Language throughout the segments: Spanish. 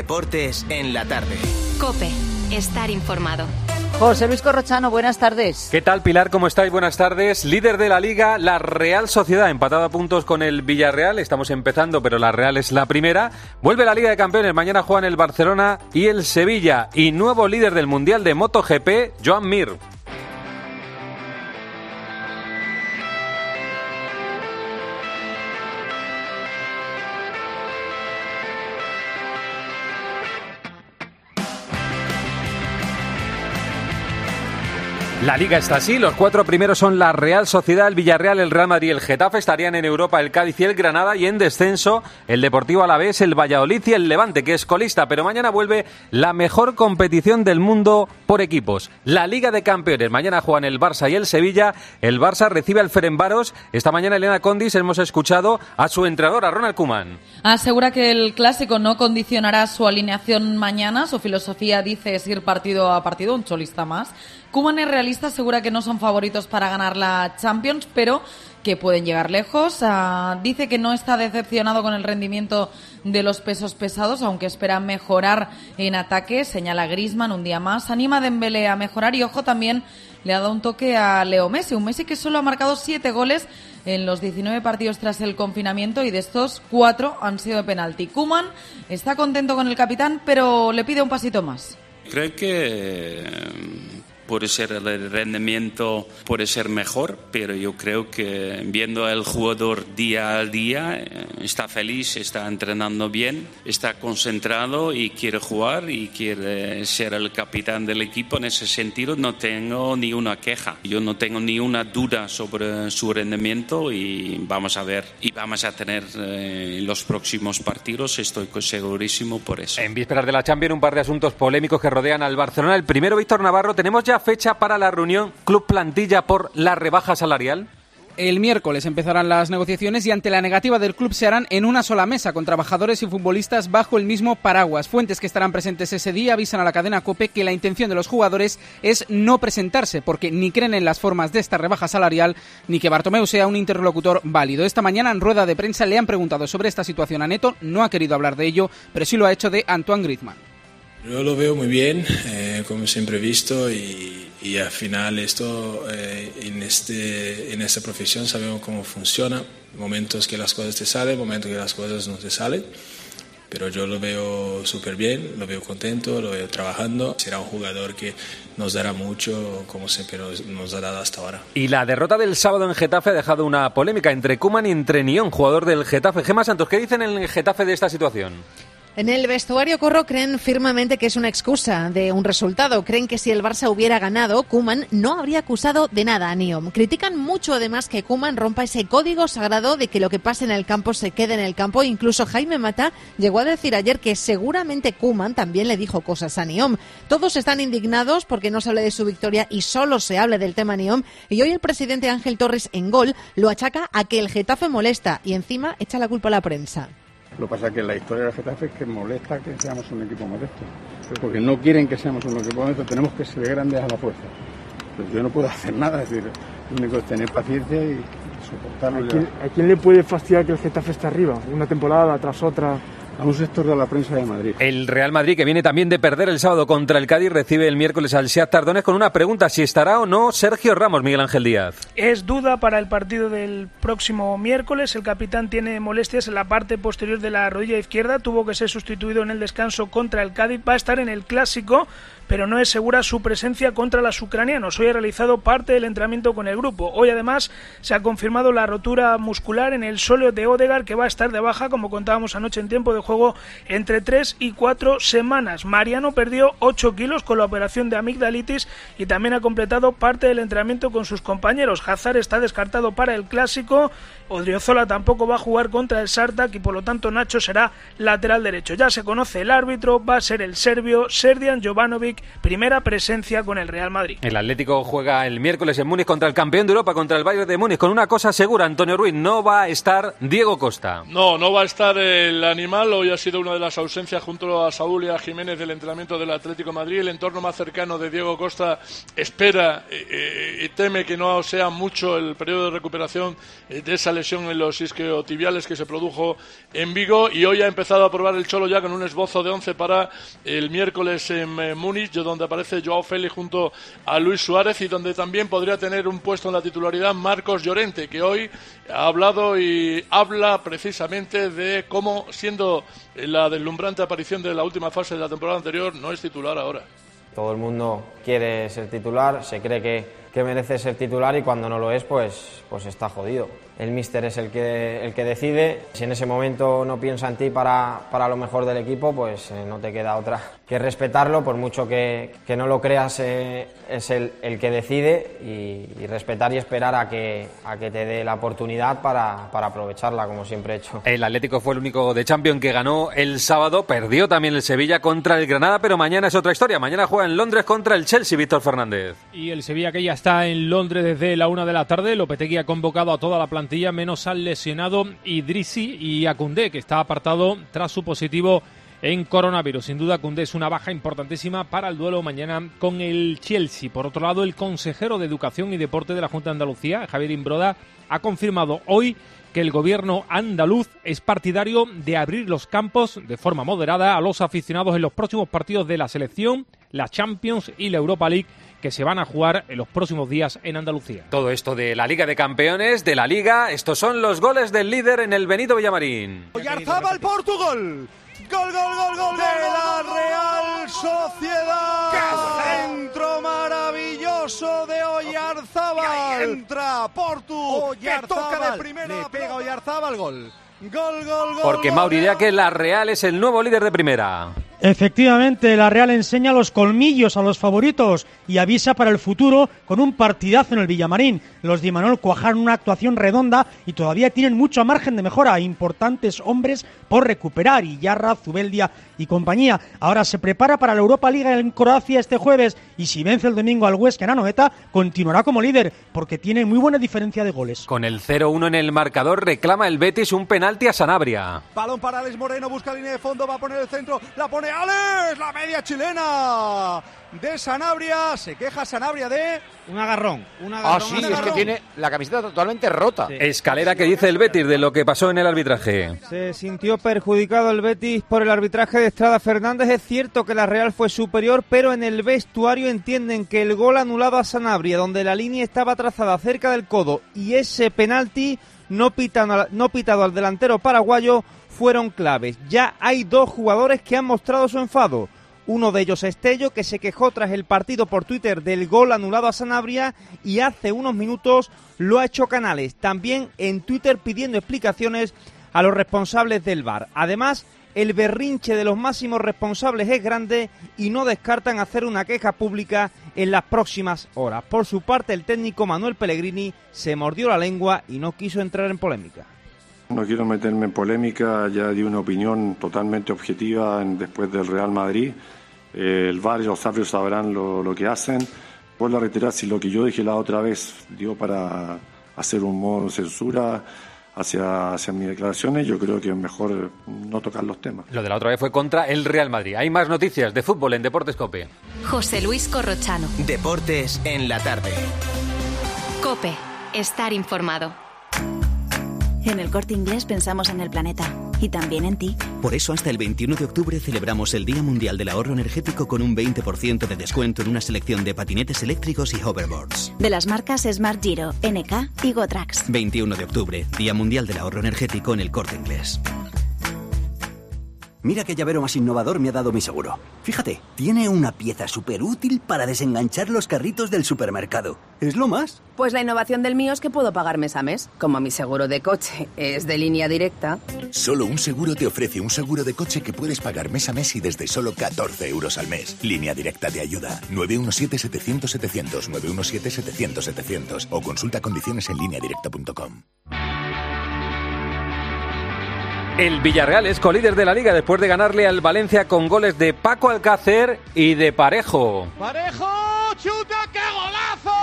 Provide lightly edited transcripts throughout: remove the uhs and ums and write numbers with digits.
Deportes en la tarde. COPE. Estar informado. José Luis Corrochano, buenas tardes. ¿Qué tal, Pilar? ¿Cómo estáis? Buenas tardes. Líder de la Liga, la Real Sociedad, empatada a puntos con el Villarreal. Estamos empezando, pero la Real es la primera. Vuelve la Liga de Campeones. Mañana juegan el Barcelona y el Sevilla. Y nuevo líder del Mundial de MotoGP, Joan Mir. La Liga está así, los 4 primeros son la Real Sociedad, el Villarreal, el Real Madrid y el Getafe. Estarían en Europa el Cádiz y el Granada, y en descenso el Deportivo Alavés, el Valladolid y el Levante, que es colista. Pero mañana vuelve la mejor competición del mundo por equipos, la Liga de Campeones. Mañana juegan el Barça y el Sevilla. El Barça recibe al Ferencváros. Esta mañana Elena Condis hemos escuchado a su entrenador, a Ronald Koeman. Asegura que el clásico no condicionará su alineación mañana. Su filosofía, dice, es ir partido a partido, un cholista más. Koeman es realista, asegura que no son favoritos para ganar la Champions, pero que pueden llegar lejos. Dice que no está decepcionado con el rendimiento de los pesos pesados, aunque espera mejorar en ataque. Señala Griezmann un día más. Anima a Dembélé a mejorar y, ojo, también le ha dado un toque a Leo Messi. Un Messi que solo ha marcado 7 goles en los 19 partidos tras el confinamiento, y de estos 4 han sido de penalti. Koeman está contento con el capitán, pero le pide un pasito más. Creo que puede ser el rendimiento, puede ser mejor, pero yo creo que viendo al jugador día a día, está feliz, está entrenando bien, está concentrado y quiere jugar y quiere ser el capitán del equipo. En ese sentido no tengo ni una queja, yo no tengo ni una duda sobre su rendimiento, y vamos a ver y vamos a tener los próximos partidos, estoy segurísimo por eso. En vísperas de la Champions, un par de asuntos polémicos que rodean al Barcelona. El primero, Víctor Navarro, tenemos ya fecha para la reunión club-plantilla por la rebaja salarial. El miércoles empezarán las negociaciones y, ante la negativa del club, se harán en una sola mesa con trabajadores y futbolistas bajo el mismo paraguas. Fuentes que estarán presentes ese día avisan a la cadena COPE que la intención de los jugadores es no presentarse, porque ni creen en las formas de esta rebaja salarial ni que Bartomeu sea un interlocutor válido. Esta mañana, en rueda de prensa, le han preguntado sobre esta situación a Neto. No ha querido hablar de ello, pero sí lo ha hecho de Antoine Griezmann. Yo lo veo muy bien, como siempre he visto, y al final esto en esta profesión sabemos cómo funciona. Momentos que las cosas te salen, momentos que las cosas no te salen, pero yo lo veo súper bien, lo veo contento, lo veo trabajando. Será un jugador que nos dará mucho, como siempre nos ha dado hasta ahora. Y la derrota del sábado en Getafe ha dejado una polémica entre Koeman y entre Nión, jugador del Getafe. Gemma Santos, ¿qué dicen en el Getafe de esta situación? En el vestuario, Corro, creen firmemente que es una excusa de un resultado. Creen que si el Barça hubiera ganado, Koeman no habría acusado de nada a Niom. Critican mucho, además, que Koeman rompa ese código sagrado de que lo que pase en el campo se quede en el campo. Incluso Jaime Mata llegó a decir ayer que seguramente Koeman también le dijo cosas a Niom. Todos están indignados porque no se hable de su victoria y solo se hable del tema Niom. Y hoy el presidente Ángel Torres, en Gol, lo achaca a que el Getafe molesta y encima echa la culpa a la prensa. Lo que pasa es que la historia del Getafe es que molesta que seamos un equipo modesto, porque no quieren que seamos un equipo modesto, tenemos que ser grandes a la fuerza. Pues yo no puedo hacer nada, es decir, lo único es tener paciencia y soportarlo. ¿A quién le puede fastidiar que el Getafe esté arriba, una temporada tras otra? A un sector de la prensa de Madrid. El Real Madrid, que viene también de perder el sábado contra el Cádiz, recibe el miércoles al Shakhtar Donetsk con una pregunta: si estará o no Sergio Ramos. Miguel Ángel Díaz. Es duda para el partido del próximo miércoles. El capitán tiene molestias en la parte posterior de la rodilla izquierda, tuvo que ser sustituido en el descanso contra el Cádiz. Va a estar en el Clásico, pero no es segura su presencia contra los ucranianos. Hoy ha realizado parte del entrenamiento con el grupo. Hoy, además, se ha confirmado la rotura muscular en el sóleo de Ødegaard, que va a estar de baja, como contábamos anoche en tiempo de juego, entre 3 y 4 semanas. Mariano perdió 8 kilos con la operación de amigdalitis y también ha completado parte del entrenamiento con sus compañeros. Hazard está descartado para el Clásico. Odriozola tampoco va a jugar contra el Spartak y, por lo tanto, Nacho será lateral derecho. Ya se conoce el árbitro, va a ser el serbio Srđan Jovanović, League, primera presencia con el Real Madrid. El Atlético juega el miércoles en Múnich contra el campeón de Europa, contra el Bayern de Múnich, con una cosa segura, Antonio Ruiz, no va a estar Diego Costa. No va a estar el animal. Hoy ha sido una de las ausencias junto a Saúl y a Jiménez del entrenamiento del Atlético de Madrid. El entorno más cercano de Diego Costa espera y teme que no sea mucho el periodo de recuperación de esa lesión en los isquiotibiales que se produjo en Vigo, y hoy ha empezado a probar el Cholo ya con un esbozo de 11 para el miércoles en Múnich, donde aparece Joao Félix junto a Luis Suárez, y donde también podría tener un puesto en la titularidad Marcos Llorente, que hoy ha hablado y habla precisamente de cómo, siendo la deslumbrante aparición de la última fase de la temporada anterior, no es titular ahora. Todo el mundo quiere ser titular, se cree que merece ser titular, y cuando no lo es, pues está jodido. El míster es el que decide. Si en ese momento no piensa en ti para lo mejor del equipo, pues no te queda otra que respetarlo, por mucho que no lo creas, es el que decide, y respetar y esperar a que te dé la oportunidad para aprovecharla, como siempre he hecho. El Atlético fue el único de Champions que ganó el sábado, perdió también el Sevilla contra el Granada, pero mañana es otra historia. Mañana juega en Londres contra el Chelsea, Víctor Fernández. Y el Sevilla, que ya está en Londres desde la 1 de la tarde. Lopetegui ha convocado a toda la plantilla, menos al lesionado Idrissi y a Koundé, que está apartado tras su positivo en coronavirus. Sin duda, Koundé es una baja importantísima para el duelo mañana con el Chelsea. Por otro lado, el consejero de Educación y Deporte de la Junta de Andalucía, Javier Imbroda, ha confirmado hoy que el gobierno andaluz es partidario de abrir los campos de forma moderada a los aficionados en los próximos partidos de la selección, la Champions y la Europa League, que se van a jugar en los próximos días en Andalucía. Todo esto de la Liga de Campeones, de la Liga. Estos son los goles del líder en el Benito Villamarín. Oyarzábal, Portugal. Gol de la Real Sociedad. Centro maravilloso de Oyarzábal. Entra Portu, que toca de primera, le pega Oyarzábal, gol. Gol. Porque Mauri dirá que la Real es el nuevo líder de primera. Efectivamente, la Real enseña los colmillos a los favoritos y avisa para el futuro con un partidazo en el Villamarín. Los de Imanol cuajaron una actuación redonda y todavía tienen mucho margen de mejora. Importantes hombres por recuperar, Iyarra, Zubeldia y compañía. Ahora se prepara para la Europa League en Croacia este jueves, y si vence el domingo al Huesca en Anoeta, continuará como líder porque tiene muy buena diferencia de goles. Con el 0-1 en el marcador, reclama el Betis un penalti a Sanabria. Balón para Alex Moreno, busca línea de fondo, va a poner el centro, la pone Alex, la media chilena de Sanabria. Se queja Sanabria de un agarrón. Sí, es que tiene la camiseta totalmente rota. Sí. Escalera, que dice el Betis de lo que pasó en el arbitraje. Se sintió perjudicado el Betis por el arbitraje de Estrada Fernández. Es cierto que la Real fue superior, pero en el vestuario entienden que el gol anulado a Sanabria, donde la línea estaba trazada cerca del codo, y ese penalti no pitado al delantero paraguayo, fueron claves. Ya hay dos jugadores que han mostrado su enfado. Uno de ellos es Tello, que se quejó tras el partido por Twitter del gol anulado a Sanabria, y hace unos minutos lo ha hecho Canales, también en Twitter, pidiendo explicaciones a los responsables del VAR. Además, el berrinche de los máximos responsables es grande y no descartan hacer una queja pública en las próximas horas. Por su parte, el técnico Manuel Pellegrini se mordió la lengua y no quiso entrar en polémica. No quiero meterme en polémica, ya di una opinión totalmente objetiva después del Real Madrid. El VAR y los árbitros sabrán lo que hacen. Vuelvo a reiterar, si lo que yo dije la otra vez dio para hacer un modo de censura hacia mis declaraciones, yo creo que es mejor no tocar los temas. Lo de la otra vez fue contra el Real Madrid. Hay más noticias de fútbol en Deportes COPE. José Luis Corrochano. Deportes en la tarde. COPE. Estar informado. En el Corte Inglés pensamos en el planeta y también en ti. Por eso hasta el 21 de octubre celebramos el Día Mundial del Ahorro Energético con un 20% de descuento en una selección de patinetes eléctricos y hoverboards. De las marcas Smart Giro, NK y Gotrax. 21 de octubre, Día Mundial del Ahorro Energético en el Corte Inglés. Mira qué llavero más innovador me ha dado mi seguro. Fíjate, tiene una pieza súper útil para desenganchar los carritos del supermercado. ¿Es lo más? Pues la innovación del mío es que puedo pagar mes a mes. Como mi seguro de coche es de línea directa. Solo un seguro te ofrece un seguro de coche que puedes pagar mes a mes y desde solo 14 euros al mes. Línea Directa te ayuda. 917-700-700, 917-700-700 o consulta condiciones en lineadirecta.com. El Villarreal es colíder de la Liga después de ganarle al Valencia con goles de Paco Alcácer y de Parejo. Parejo, chuta, ¡qué golazo!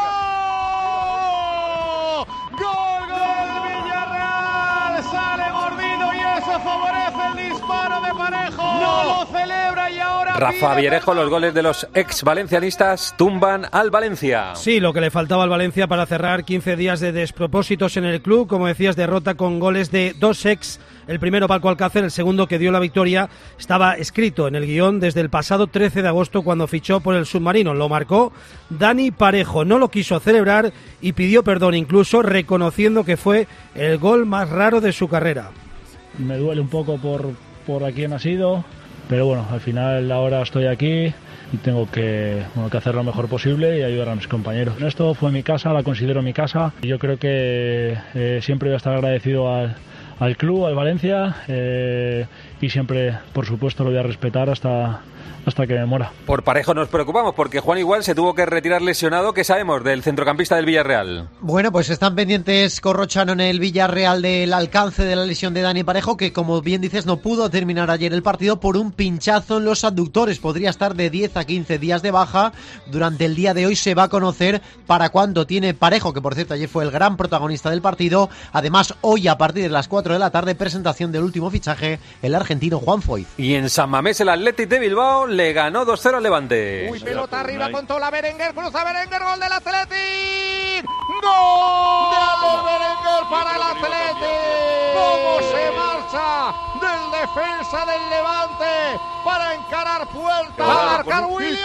¡Gol, gol, Villarreal! Sale Gordino y eso favorece el disparo de Parejo. No lo celebra y ahora... Rafa Vierejo, los goles de los ex-valencianistas tumban al Valencia. Sí, lo que le faltaba al Valencia para cerrar 15 días de despropósitos en el club. Como decías, derrota con goles de dos ex. El primero Paco Alcácer, el segundo que dio la victoria estaba escrito en el guión desde el pasado 13 de agosto cuando fichó por el Submarino. Lo marcó Dani Parejo, no lo quiso celebrar y pidió perdón, incluso reconociendo que fue el gol más raro de su carrera. Me duele un poco por a quién ha sido, pero bueno, al final ahora estoy aquí y tengo que hacer lo mejor posible y ayudar a mis compañeros. Esto fue mi casa, la considero mi casa. Yo creo que siempre voy a estar agradecido al club, al Valencia, y siempre, por supuesto, lo voy a respetar hasta que me muera. Por Parejo nos preocupamos porque Juan Igual se tuvo que retirar lesionado. ¿Qué sabemos del centrocampista del Villarreal? Bueno, pues están pendientes Corrochano en el Villarreal del alcance de la lesión de Dani Parejo, que como bien dices no pudo terminar ayer el partido por un pinchazo en los abductores. Podría estar de 10 a 15 días de baja. Durante el día de hoy se va a conocer para cuánto tiene Parejo, que por cierto ayer fue el gran protagonista del partido. Además, hoy a partir de las 4 de la tarde, presentación del último fichaje, el argentino Juan Foyth. Y en San Mamés el Athletic de Bilbao le ganó 2-0 al Levante. Uy, pelota arriba con toda Berenguer, cruza Berenguer, gol del Athletic. ¡Gol de Berenguer para el Athletic! ¿Cómo se marcha del defensa del Levante para encarar puerta? Va a marcar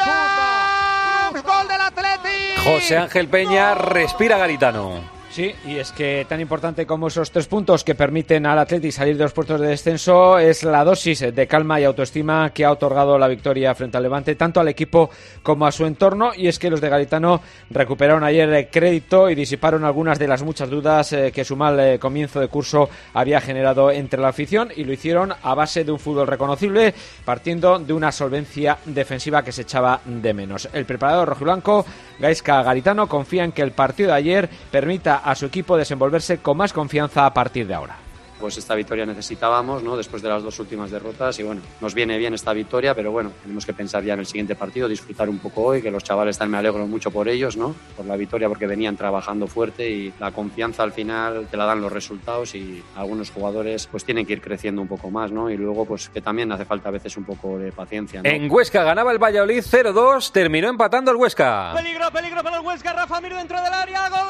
Williams. Gol del Athletic. José Ángel Peña respira Garitano. Sí, y es que tan importante como esos 3 puntos que permiten al Athletic salir de los puestos de descenso es la dosis de calma y autoestima que ha otorgado la victoria frente al Levante, tanto al equipo como a su entorno, y es que los de Garitano recuperaron ayer crédito y disiparon algunas de las muchas dudas que su mal comienzo de curso había generado entre la afición, y lo hicieron a base de un fútbol reconocible, partiendo de una solvencia defensiva que se echaba de menos. El preparador rojiblanco, Gaizka Garitano, confía en que el partido de ayer permita a su equipo desenvolverse con más confianza a partir de ahora. Pues esta victoria necesitábamos, ¿no? Después de las 2 últimas derrotas, y bueno, nos viene bien esta victoria, pero bueno, tenemos que pensar ya en el siguiente partido, disfrutar un poco hoy, que los chavales me alegro mucho por ellos, ¿no? Por la victoria, porque venían trabajando fuerte, y la confianza al final te la dan los resultados, y algunos jugadores pues tienen que ir creciendo un poco más, ¿no? Y luego pues que también hace falta a veces un poco de paciencia, ¿no? En Huesca ganaba el Valladolid 0-2, terminó empatando el Huesca. Peligro para el Huesca, Rafa Mir dentro del área, gol,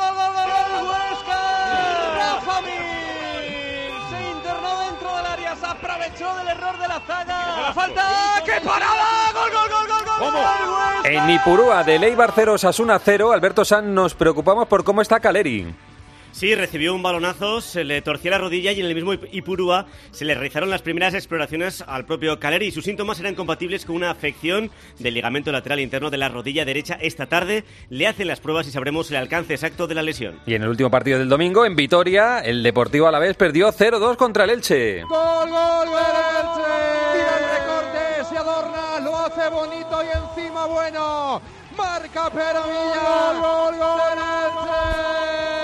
Huesca. Rafa Mir se internó dentro del área, se aprovechó del error de la zaga. La falta, ¡qué parada! ¡Gol! En Ipurúa del Eibar 0, Osasuna 0, Alberto Sanz, nos preocupamos por cómo está Caleri. Sí, recibió un balonazo, se le torció la rodilla y en el mismo Ipurúa se le realizaron las primeras exploraciones al propio Caleri, y sus síntomas eran compatibles con una afección del ligamento lateral interno de la rodilla derecha. Esta tarde le hacen las pruebas y sabremos el alcance exacto de la lesión. Y en el último partido del domingo, en Vitoria, el Deportivo Alavés perdió 0-2 contra el Elche. ¡Gol del Elche! Tira el recorte, se adorna, lo hace bonito y encima bueno. Marca Peravilla. ¡Gol del Elche!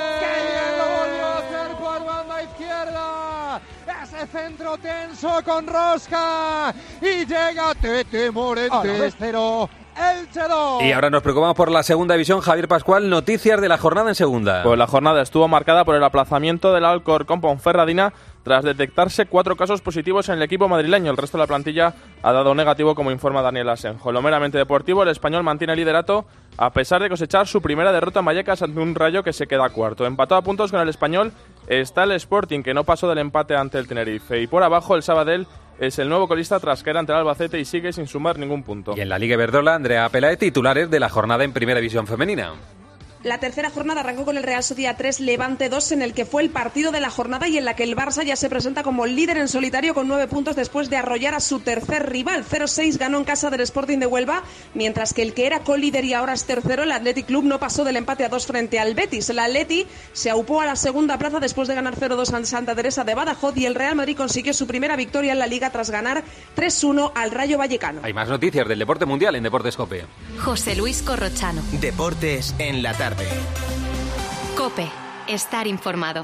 Ese centro tenso con Rosca y llega Tete Morente 0, Elche 2. Y ahora nos preocupamos por la segunda división. Javier Pascual, noticias de la jornada en segunda. Pues la jornada estuvo marcada por el aplazamiento del Alcorcón Ponferradina tras detectarse 4 casos positivos en el equipo madrileño. El resto de la plantilla ha dado negativo, como informa Daniel Asenjo. En lo meramente deportivo, el español mantiene el liderato a pesar de cosechar su primera derrota en Vallecas ante un Rayo que se queda cuarto. Empatado a puntos con el español está el Sporting, que no pasó del empate ante el Tenerife. Y por abajo, el Sabadell es el nuevo colista tras caer ante el Albacete y sigue sin sumar ningún punto. Y en la Liga Iberdrola, Andrea Pelae, titulares de la jornada en Primera División Femenina. La tercera jornada arrancó con el Real Sociedad 3, Levante 2, en el que fue el partido de la jornada y en la que el Barça ya se presenta como líder en solitario con 9 puntos después de arrollar a su tercer rival. 0-6 ganó en casa del Sporting de Huelva, mientras que el que era colíder y ahora es tercero, el Athletic Club, no pasó del empate a 2 frente al Betis. El Atleti se aupó a la segunda plaza después de ganar 0-2 en Santa Teresa de Badajoz, y el Real Madrid consiguió su primera victoria en la Liga tras ganar 3-1 al Rayo Vallecano. Hay más noticias del deporte mundial en Deportes COPE. José Luis Corrochano. Deportes en la tarde. COPE. Estar informado.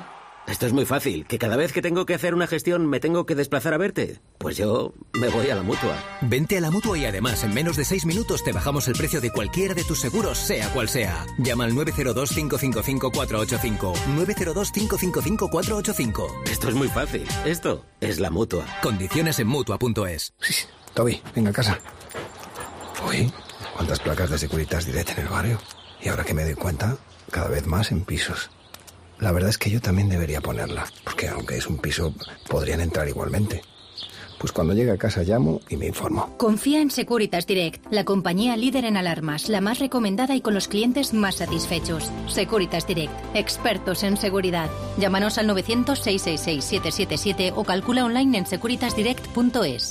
Esto es muy fácil, que cada vez que tengo que hacer una gestión me tengo que desplazar a verte. Pues yo me voy a la Mutua. Vente a la Mutua y además en menos de 6 minutos te bajamos el precio de cualquiera de tus seguros, sea cual sea. Llama al 902-555-485. 902-555-485. Esto es muy fácil. Esto es la Mutua. Condiciones en Mutua.es. Toby, venga a casa. Uy, cuántas placas de Securitas Direct en el barrio. Y ahora que me doy cuenta, cada vez más en pisos. La verdad es que yo también debería ponerla, porque aunque es un piso, podrían entrar igualmente. Pues cuando llegue a casa llamo y me informo. Confía en Securitas Direct, la compañía líder en alarmas, la más recomendada y con los clientes más satisfechos. Securitas Direct, expertos en seguridad. Llámanos al 900-666-777 o calcula online en securitasdirect.es.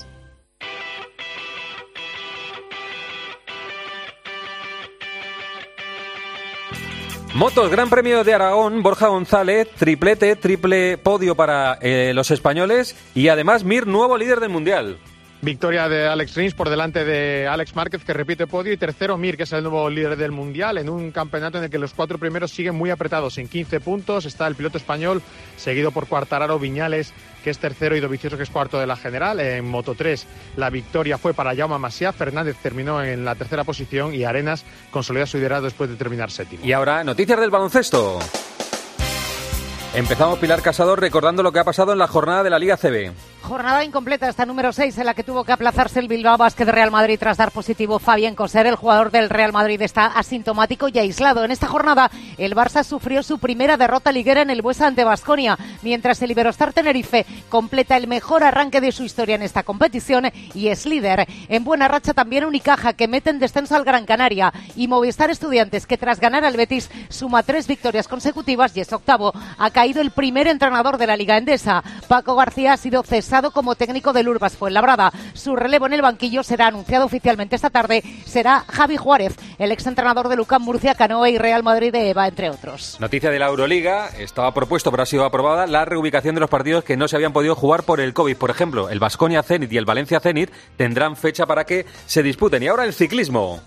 Motos, Gran Premio de Aragón, Borja González, triple podio para los españoles y además Mir, nuevo líder del Mundial. Victoria de Alex Rins por delante de Alex Márquez, que repite podio, y tercero Mir, que es el nuevo líder del Mundial, en un campeonato en el que los 4 primeros siguen muy apretados. En 15 puntos está el piloto español, seguido por Quartararo, Viñales, que es tercero, y Dovizioso, que es cuarto de la general. En Moto 3 la victoria fue para Jaume Masia, Fernández terminó en la tercera posición y Arenas consolida su liderazgo después de terminar séptimo. Y ahora, noticias del baloncesto. Empezamos, Pilar Casado, recordando lo que ha pasado en la jornada de la Liga CB. Jornada incompleta, esta número 6, en la que tuvo que aplazarse el Bilbao Basket Real Madrid tras dar positivo Fabián Coser. El jugador del Real Madrid está asintomático y aislado. En esta jornada, el Barça sufrió su primera derrota liguera en el Buesa ante Baskonia, mientras el Iberostar Tenerife completa el mejor arranque de su historia en esta competición y es líder. En buena racha también Unicaja, que mete en descenso al Gran Canaria, y Movistar Estudiantes, que tras ganar al Betis suma 3 victorias consecutivas y es octavo. Ha caído el primer entrenador de la Liga Endesa. Paco García ha sido cesado como técnico del Urbas Fuenlabrada. Su relevo en el banquillo será anunciado oficialmente esta tarde. Será Javi Juárez, el exentrenador de Lucán Murcia, Canoe y Real Madrid de EVA, entre otros. Noticia de la Euroliga. Estaba propuesto, pero ha sido aprobada, la reubicación de los partidos que no se habían podido jugar por el COVID. Por ejemplo, el Baskonia Zenit y el Valencia Zenit tendrán fecha para que se disputen. Y ahora el ciclismo.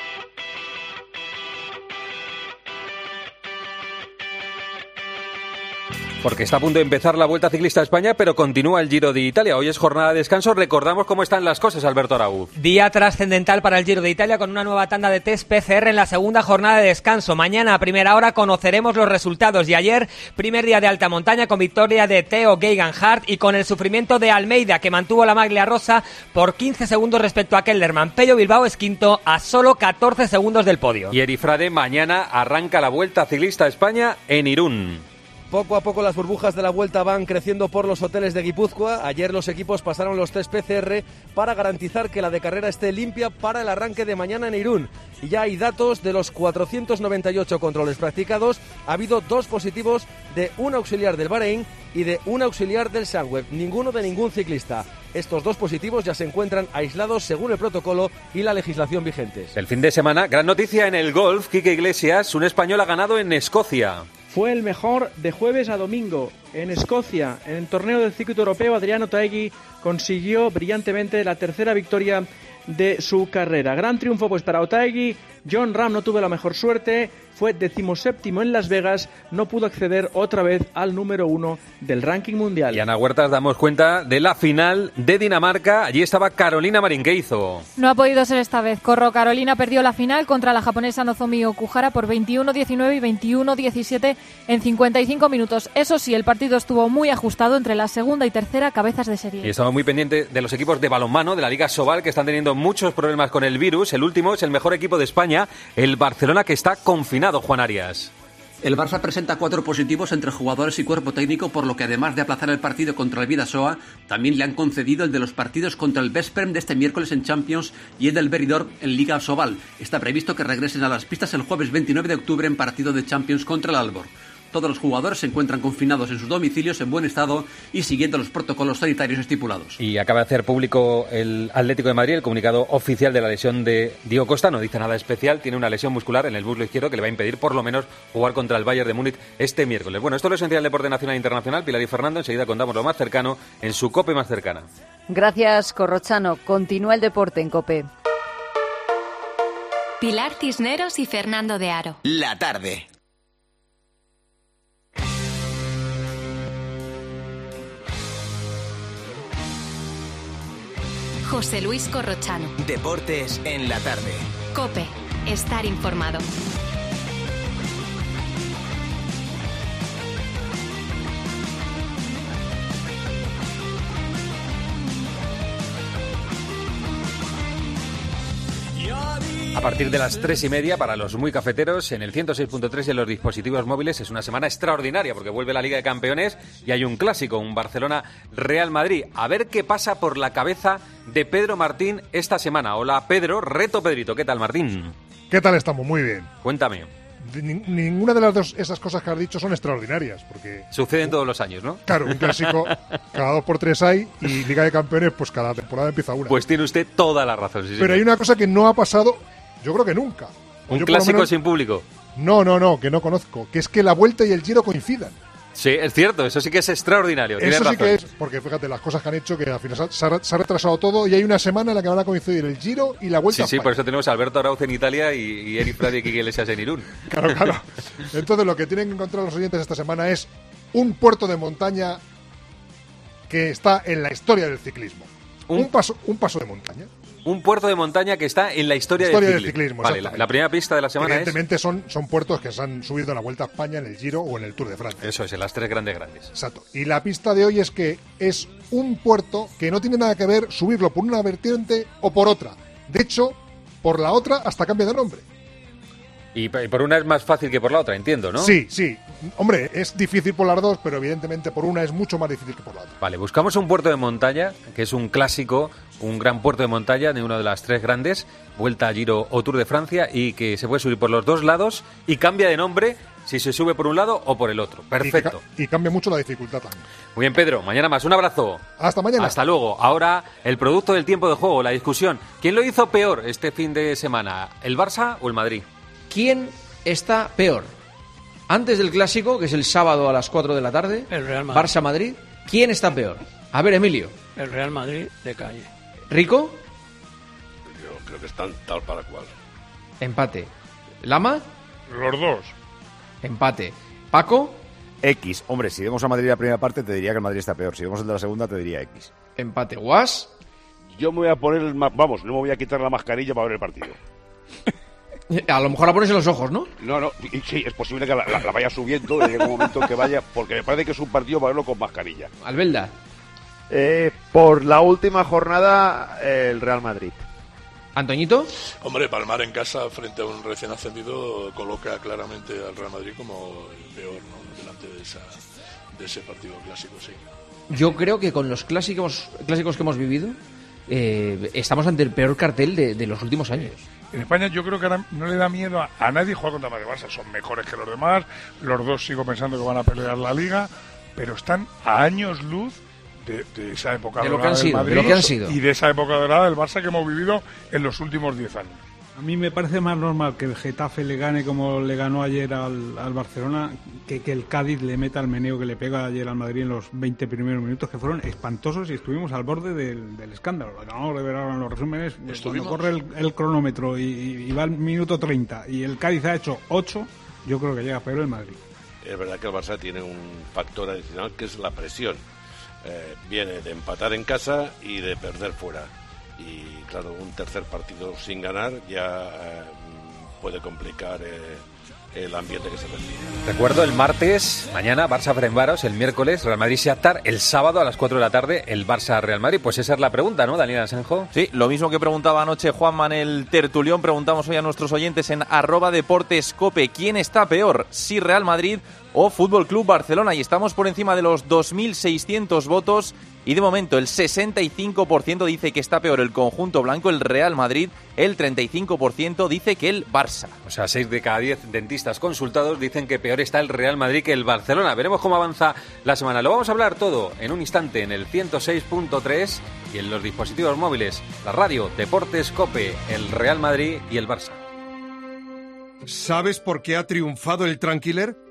Porque está a punto de empezar la Vuelta Ciclista a España, pero continúa el Giro de Italia. Hoy es jornada de descanso. Recordamos cómo están las cosas, Alberto Araúz. Día trascendental para el Giro de Italia, con una nueva tanda de test PCR en la segunda jornada de descanso. Mañana a primera hora conoceremos los resultados. Y ayer, primer día de alta montaña, con victoria de Theo Geoghegan-Hart y con el sufrimiento de Almeida, que mantuvo la maglia rosa por 15 segundos respecto a Kellerman. Pello Bilbao es quinto a solo 14 segundos del podio. Y Erifrade, mañana arranca la Vuelta Ciclista a España en Irún. Poco a poco las burbujas de la Vuelta van creciendo por los hoteles de Guipúzcoa. Ayer los equipos pasaron los test PCR para garantizar que la de carrera esté limpia para el arranque de mañana en Irún. Y ya hay datos de los 498 controles practicados. Ha habido 2 positivos de un auxiliar del Bahrein y de un auxiliar del Sunweb. Ninguno de ningún ciclista. Estos 2 positivos ya se encuentran aislados según el protocolo y la legislación vigentes. El fin de semana, gran noticia en el golf. Quique Iglesias, un español, ha ganado en Escocia. Fue el mejor de jueves a domingo. En Escocia, en el torneo del circuito europeo, Adriano Taegui consiguió brillantemente la tercera victoria de su carrera. Gran triunfo pues para Otaegui. Jon Rahm no tuvo la mejor suerte, fue 17º en Las Vegas, no pudo acceder otra vez al número 1 del ranking mundial. Y Ana Huertas, damos cuenta de la final de Dinamarca. Allí estaba Carolina Marín. ¿Qué hizo? No ha podido ser esta vez. Carolina perdió la final contra la japonesa Nozomi Okuhara por 21-19 y 21-17 en 55 minutos. Eso sí, el partido estuvo muy ajustado entre la segunda y tercera cabezas de serie. Y estamos muy pendientes de los equipos de balonmano de la Liga Sobal, que están teniendo muchos problemas con el virus. El último es el mejor equipo de España, el Barcelona, que está confinado. Juan Arias. El Barça presenta 4 positivos entre jugadores y cuerpo técnico, por lo que además de aplazar el partido contra el Bidasoa, también le han concedido el de los partidos contra el Veszprém de este miércoles en Champions y el del Benidorm en Liga Sobal. Está previsto que regresen a las pistas el jueves 29 de octubre en partido de Champions contra el Aalborg. Todos los jugadores se encuentran confinados en sus domicilios en buen estado y siguiendo los protocolos sanitarios estipulados. Y acaba de hacer público el Atlético de Madrid el comunicado oficial de la lesión de Diego Costa. No dice nada especial, tiene una lesión muscular en el muslo izquierdo que le va a impedir por lo menos jugar contra el Bayern de Múnich este miércoles. Bueno, esto es lo esencial del deporte nacional e internacional. Pilar y Fernando, enseguida contamos lo más cercano en su COPE más cercana. Gracias, Corrochano. Continúa el deporte en COPE. Pilar Cisneros y Fernando de Aro. La tarde. José Luis Corrochano. Deportes en la tarde. COPE. Estar informado. A partir de las 3:30, para los muy cafeteros, en el 106.3 y en los dispositivos móviles, es una semana extraordinaria porque vuelve la Liga de Campeones y hay un clásico, un Barcelona-Real Madrid. A ver qué pasa por la cabeza de Pedro Martín esta semana. Hola Pedro, reto Pedrito. ¿Qué tal, Martín? ¿Qué tal estamos? Muy bien. Cuéntame. Ninguna de las dos esas cosas que has dicho son extraordinarias, porque suceden todos los años, ¿no? Claro, un clásico cada 2 por 3 hay y Liga de Campeones pues cada temporada empieza una. Pues tiene usted toda la razón. Sí, pero señor. Hay una cosa que no ha pasado, yo creo que nunca. Un clásico sin público. No, que no conozco, que es que la Vuelta y el Giro coincidan. Sí, es cierto, eso sí que es extraordinario. Eso sí que es, porque fíjate, las cosas que han hecho, que al final se ha retrasado todo y hay una semana en la que van a coincidir el Giro y la Vuelta a España. Sí, por eso tenemos a Alberto Arauz en Italia y Eric Frade y Quique Iglesias en Irún. Claro. Entonces lo que tienen que encontrar los oyentes esta semana es un puerto de montaña que está en la historia del ciclismo. Un paso de montaña. Un puerto de montaña que está en la historia del ciclismo. Vale, la primera pista de la semana evidentemente son puertos que se han subido en la Vuelta a España, en el Giro o en el Tour de Francia. Eso es, en las 3 grandes. Exacto. Y la pista de hoy es que es un puerto que no tiene nada que ver subirlo por una vertiente o por otra. De hecho, por la otra hasta cambia de nombre. Y por una es más fácil que por la otra, entiendo, ¿no? Sí. Hombre, es difícil por las dos, pero evidentemente por una es mucho más difícil que por la otra. Vale, buscamos un puerto de montaña, que es un clásico, un gran puerto de montaña de una de las 3 grandes, Vuelta, Giro o Tour de Francia, y que se puede subir por los 2 lados y cambia de nombre si se sube por un lado o por el otro. Perfecto. Y cambia mucho la dificultad también. Muy bien, Pedro. Mañana más. Un abrazo. Hasta mañana. Hasta luego. Ahora, el producto del tiempo de juego, la discusión. ¿Quién lo hizo peor este fin de semana? ¿El Barça o el Madrid? ¿Quién está peor? Antes del clásico, que es el sábado a las 4 de la tarde, el Real Madrid. Barça-Madrid, ¿quién está peor? A ver, Emilio. El Real Madrid de calle. ¿Rico? Yo creo que están tal para cual. Empate. ¿Lama? Los dos. Empate. ¿Paco? X. Hombre, si vemos a Madrid la primera parte, te diría que el Madrid está peor. Si vemos el de la segunda, te diría X. Empate. ¿Guas? Yo me voy a poner no me voy a quitar la mascarilla para ver el partido. A lo mejor la pones en los ojos, ¿no? No, sí, es posible que la vaya subiendo en algún momento que vaya, porque me parece que es un partido para verlo con mascarilla. Albelda. Por la última jornada, el Real Madrid. ¿Antoñito? Hombre, palmar en casa frente a un recién ascendido coloca claramente al Real Madrid como el peor, ¿no? Delante de ese partido clásico, sí. Yo creo que con los clásicos que hemos vivido, estamos ante el peor cartel de los últimos años. En España yo creo que ahora no le da miedo a nadie jugar contra Madrid y Barça. Son mejores que los demás. Los dos sigo pensando que van a pelear la Liga, pero están a años luz de esa época dorada del Madrid, de lo que han sido. Y de esa época dorada del Barça que hemos vivido en los últimos 10 años. A mí me parece más normal que el Getafe le gane como le ganó ayer al Barcelona que el Cádiz le meta el meneo que le pega ayer al Madrid en los 20 primeros minutos, que fueron espantosos y estuvimos al borde del escándalo. Lo acabamos de ver ahora en los resúmenes. Cuando corre el cronómetro y va al minuto 30 y el Cádiz ha hecho 8, yo creo que llega peor el Madrid. Es verdad que el Barça tiene un factor adicional que es la presión. Viene de empatar en casa y de perder fuera. Y claro, un tercer partido sin ganar ya puede complicar el ambiente que se respira. Recuerdo el martes, mañana Barça-Ferencváros, el miércoles Real Madrid-Shakhtar, el sábado a las 4 de la tarde el Barça-Real Madrid. Pues esa es la pregunta, ¿no, Daniel Asenjo? Sí, lo mismo que preguntaba anoche Juanma en el tertulión, preguntamos hoy a nuestros oyentes en @deportescope, ¿quién está peor? ¿Si Real Madrid o Fútbol Club Barcelona? Y estamos por encima de los 2.600 votos y de momento el 65% dice que está peor el conjunto blanco, el Real Madrid, el 35% dice que el Barça. O sea, 6 de cada 10 dentistas consultados dicen que peor está el Real Madrid que el Barcelona. Veremos cómo avanza la semana. Lo vamos a hablar todo en un instante en el 106.3 y en los dispositivos móviles, la radio, Deportes Cope, el Real Madrid y el Barça. ¿Sabes por qué ha triunfado el Tranquiler?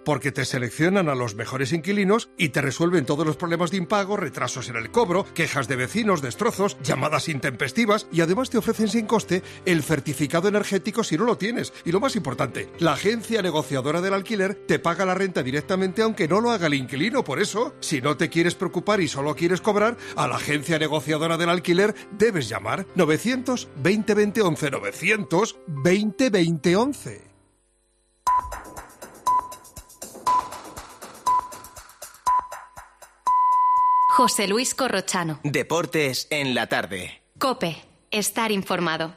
porque te seleccionan a los mejores inquilinos y te resuelven todos los problemas de impago, retrasos en el cobro, quejas de vecinos, destrozos, llamadas intempestivas y además te ofrecen sin coste el certificado energético si no lo tienes. Y lo más importante, la agencia negociadora del alquiler te paga la renta directamente aunque no lo haga el inquilino. Por eso, si no te quieres preocupar y solo quieres cobrar, a la agencia negociadora del alquiler debes llamar 920 20 11 920 20 11. José Luis Corrochano. Deportes en la tarde. COPE. Estar informado.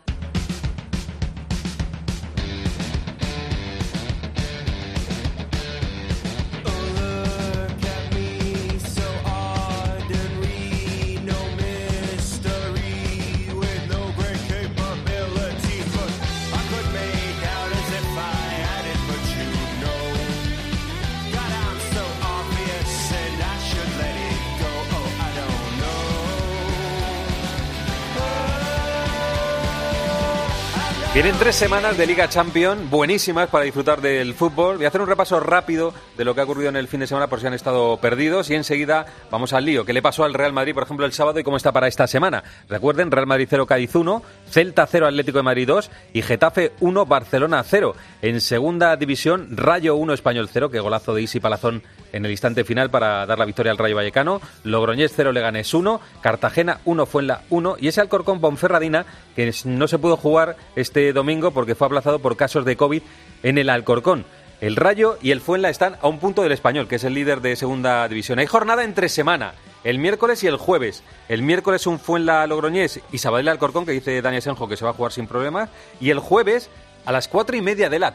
Vienen 3 semanas de Liga Champions buenísimas para disfrutar del fútbol. Voy a hacer un repaso rápido de lo que ha ocurrido en el fin de semana por si han estado perdidos y enseguida vamos al lío. ¿Qué le pasó al Real Madrid, por ejemplo, el sábado y cómo está para esta semana? Recuerden, Real Madrid 0, Cádiz 1, Celta 0, Atlético de Madrid 2 y Getafe 1, Barcelona 0. En segunda división, Rayo 1, Español 0, que golazo de Isi Palazón en el instante final para dar la victoria al Rayo Vallecano. Logroñés 0, Leganés 1, Cartagena 1, Fuenla 1 y ese Alcorcón Ponferradina que no se pudo jugar este domingo porque fue aplazado por casos de COVID en el Alcorcón. El Rayo y el Fuenla están a un punto del Español, que es el líder de segunda división. Hay jornada entre semana, el miércoles y el jueves. El miércoles un Fuenla-Logroñés y Sabadell-Alcorcón, que dice Dani Asenjo que se va a jugar sin problemas. Y el jueves a las 4:30 de la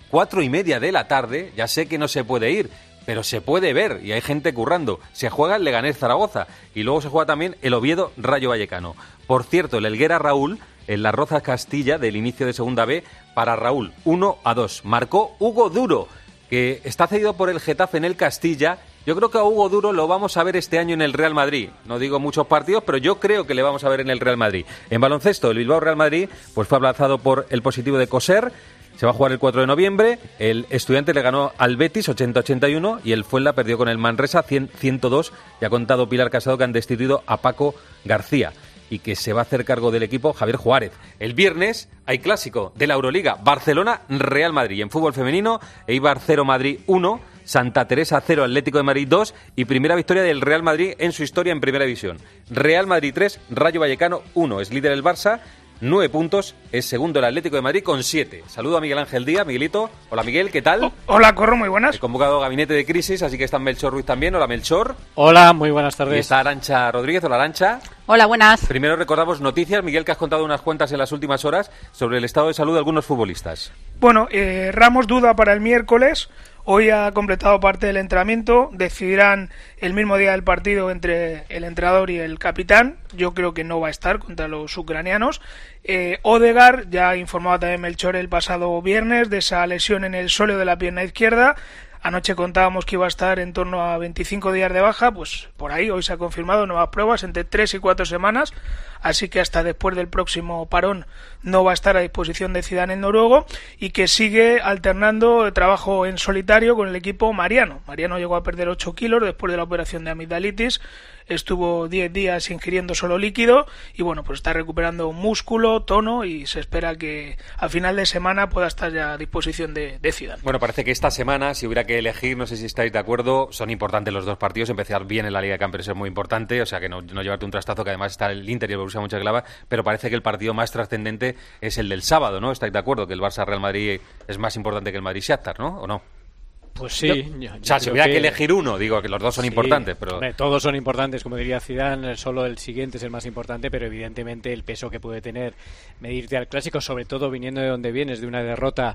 tarde, ya sé que no se puede ir, pero se puede ver y hay gente currando. Se juega el Leganés-Zaragoza y luego se juega también el Oviedo-Rayo Vallecano. Por cierto, el Helguera-Raúl en las Rozas Castilla del inicio de Segunda B para Raúl, 1-2. Marcó Hugo Duro, que está cedido por el Getafe en el Castilla. Yo creo que a Hugo Duro lo vamos a ver este año en el Real Madrid. No digo muchos partidos, pero yo creo que le vamos a ver en el Real Madrid. En baloncesto, el Bilbao-Real Madrid pues fue aplazado por el positivo de Coser. Se va a jugar el 4 de noviembre. El Estudiantes le ganó al Betis 80-81 y el Fuenla perdió con el Manresa 100-102. Y ha contado Pilar Casado que han destituido a Paco García y que se va a hacer cargo del equipo Javier Juárez. El viernes hay clásico de la Euroliga, Barcelona-Real Madrid. En fútbol femenino, Eibar 0, Madrid 1, Santa Teresa 0, Atlético de Madrid 2 y primera victoria del Real Madrid en su historia en Primera División. Real Madrid 3, Rayo Vallecano 1. Es líder el Barça, 9 puntos, es segundo el Atlético de Madrid con 7. Saludo a Miguel Ángel Díaz. Miguelito, hola Miguel, ¿qué tal? Hola Corro, muy buenas. He convocado gabinete de crisis, así que está Melchor Ruiz también. Hola Melchor. Hola, muy buenas tardes. Y está Arantxa Rodríguez. Hola Arantxa. Hola, buenas. Primero recordamos noticias, Miguel, que has contado unas cuantas en las últimas horas sobre el estado de salud de algunos futbolistas. Bueno, Ramos duda para el miércoles. Hoy ha completado parte del entrenamiento. Decidirán el mismo día del partido entre el entrenador y el capitán. Yo creo que no va a estar contra los ucranianos. Odegaard, ya informaba también Melchor el pasado viernes de esa lesión en el sóleo de la pierna izquierda. Anoche contábamos que iba a estar en torno a 25 días de baja, pues por ahí hoy se ha confirmado nuevas pruebas entre 3 y 4 semanas, así que hasta después del próximo parón no va a estar a disposición de Zidane el noruego, y que sigue alternando trabajo en solitario con el equipo Mariano. Mariano llegó a perder 8 kilos después de la operación de amigdalitis, estuvo 10 días ingiriendo solo líquido y bueno, pues está recuperando músculo, tono y se espera que a final de semana pueda estar ya a disposición de Zidane. Bueno, parece que esta semana, si hubiera que elegir, no sé si estáis de acuerdo, son importantes los dos partidos. Empezar bien en la Liga de Campeones es muy importante, o sea que no llevarte un trastazo, que además está el Inter y el Borussia Mönchengladbach, pero parece que el partido más trascendente es el del sábado, ¿no? ¿Estáis de acuerdo que el Barça-Real Madrid es más importante que el Madrid-Shakhtar, ¿no? ¿O no? Pues sí. O sea, si hubiera que elegir uno, digo que los dos son importantes, pero... Hombre, todos son importantes, como diría Zidane, solo el siguiente es el más importante, pero evidentemente el peso que puede tener medirte al clásico, sobre todo viniendo de donde vienes, de una derrota,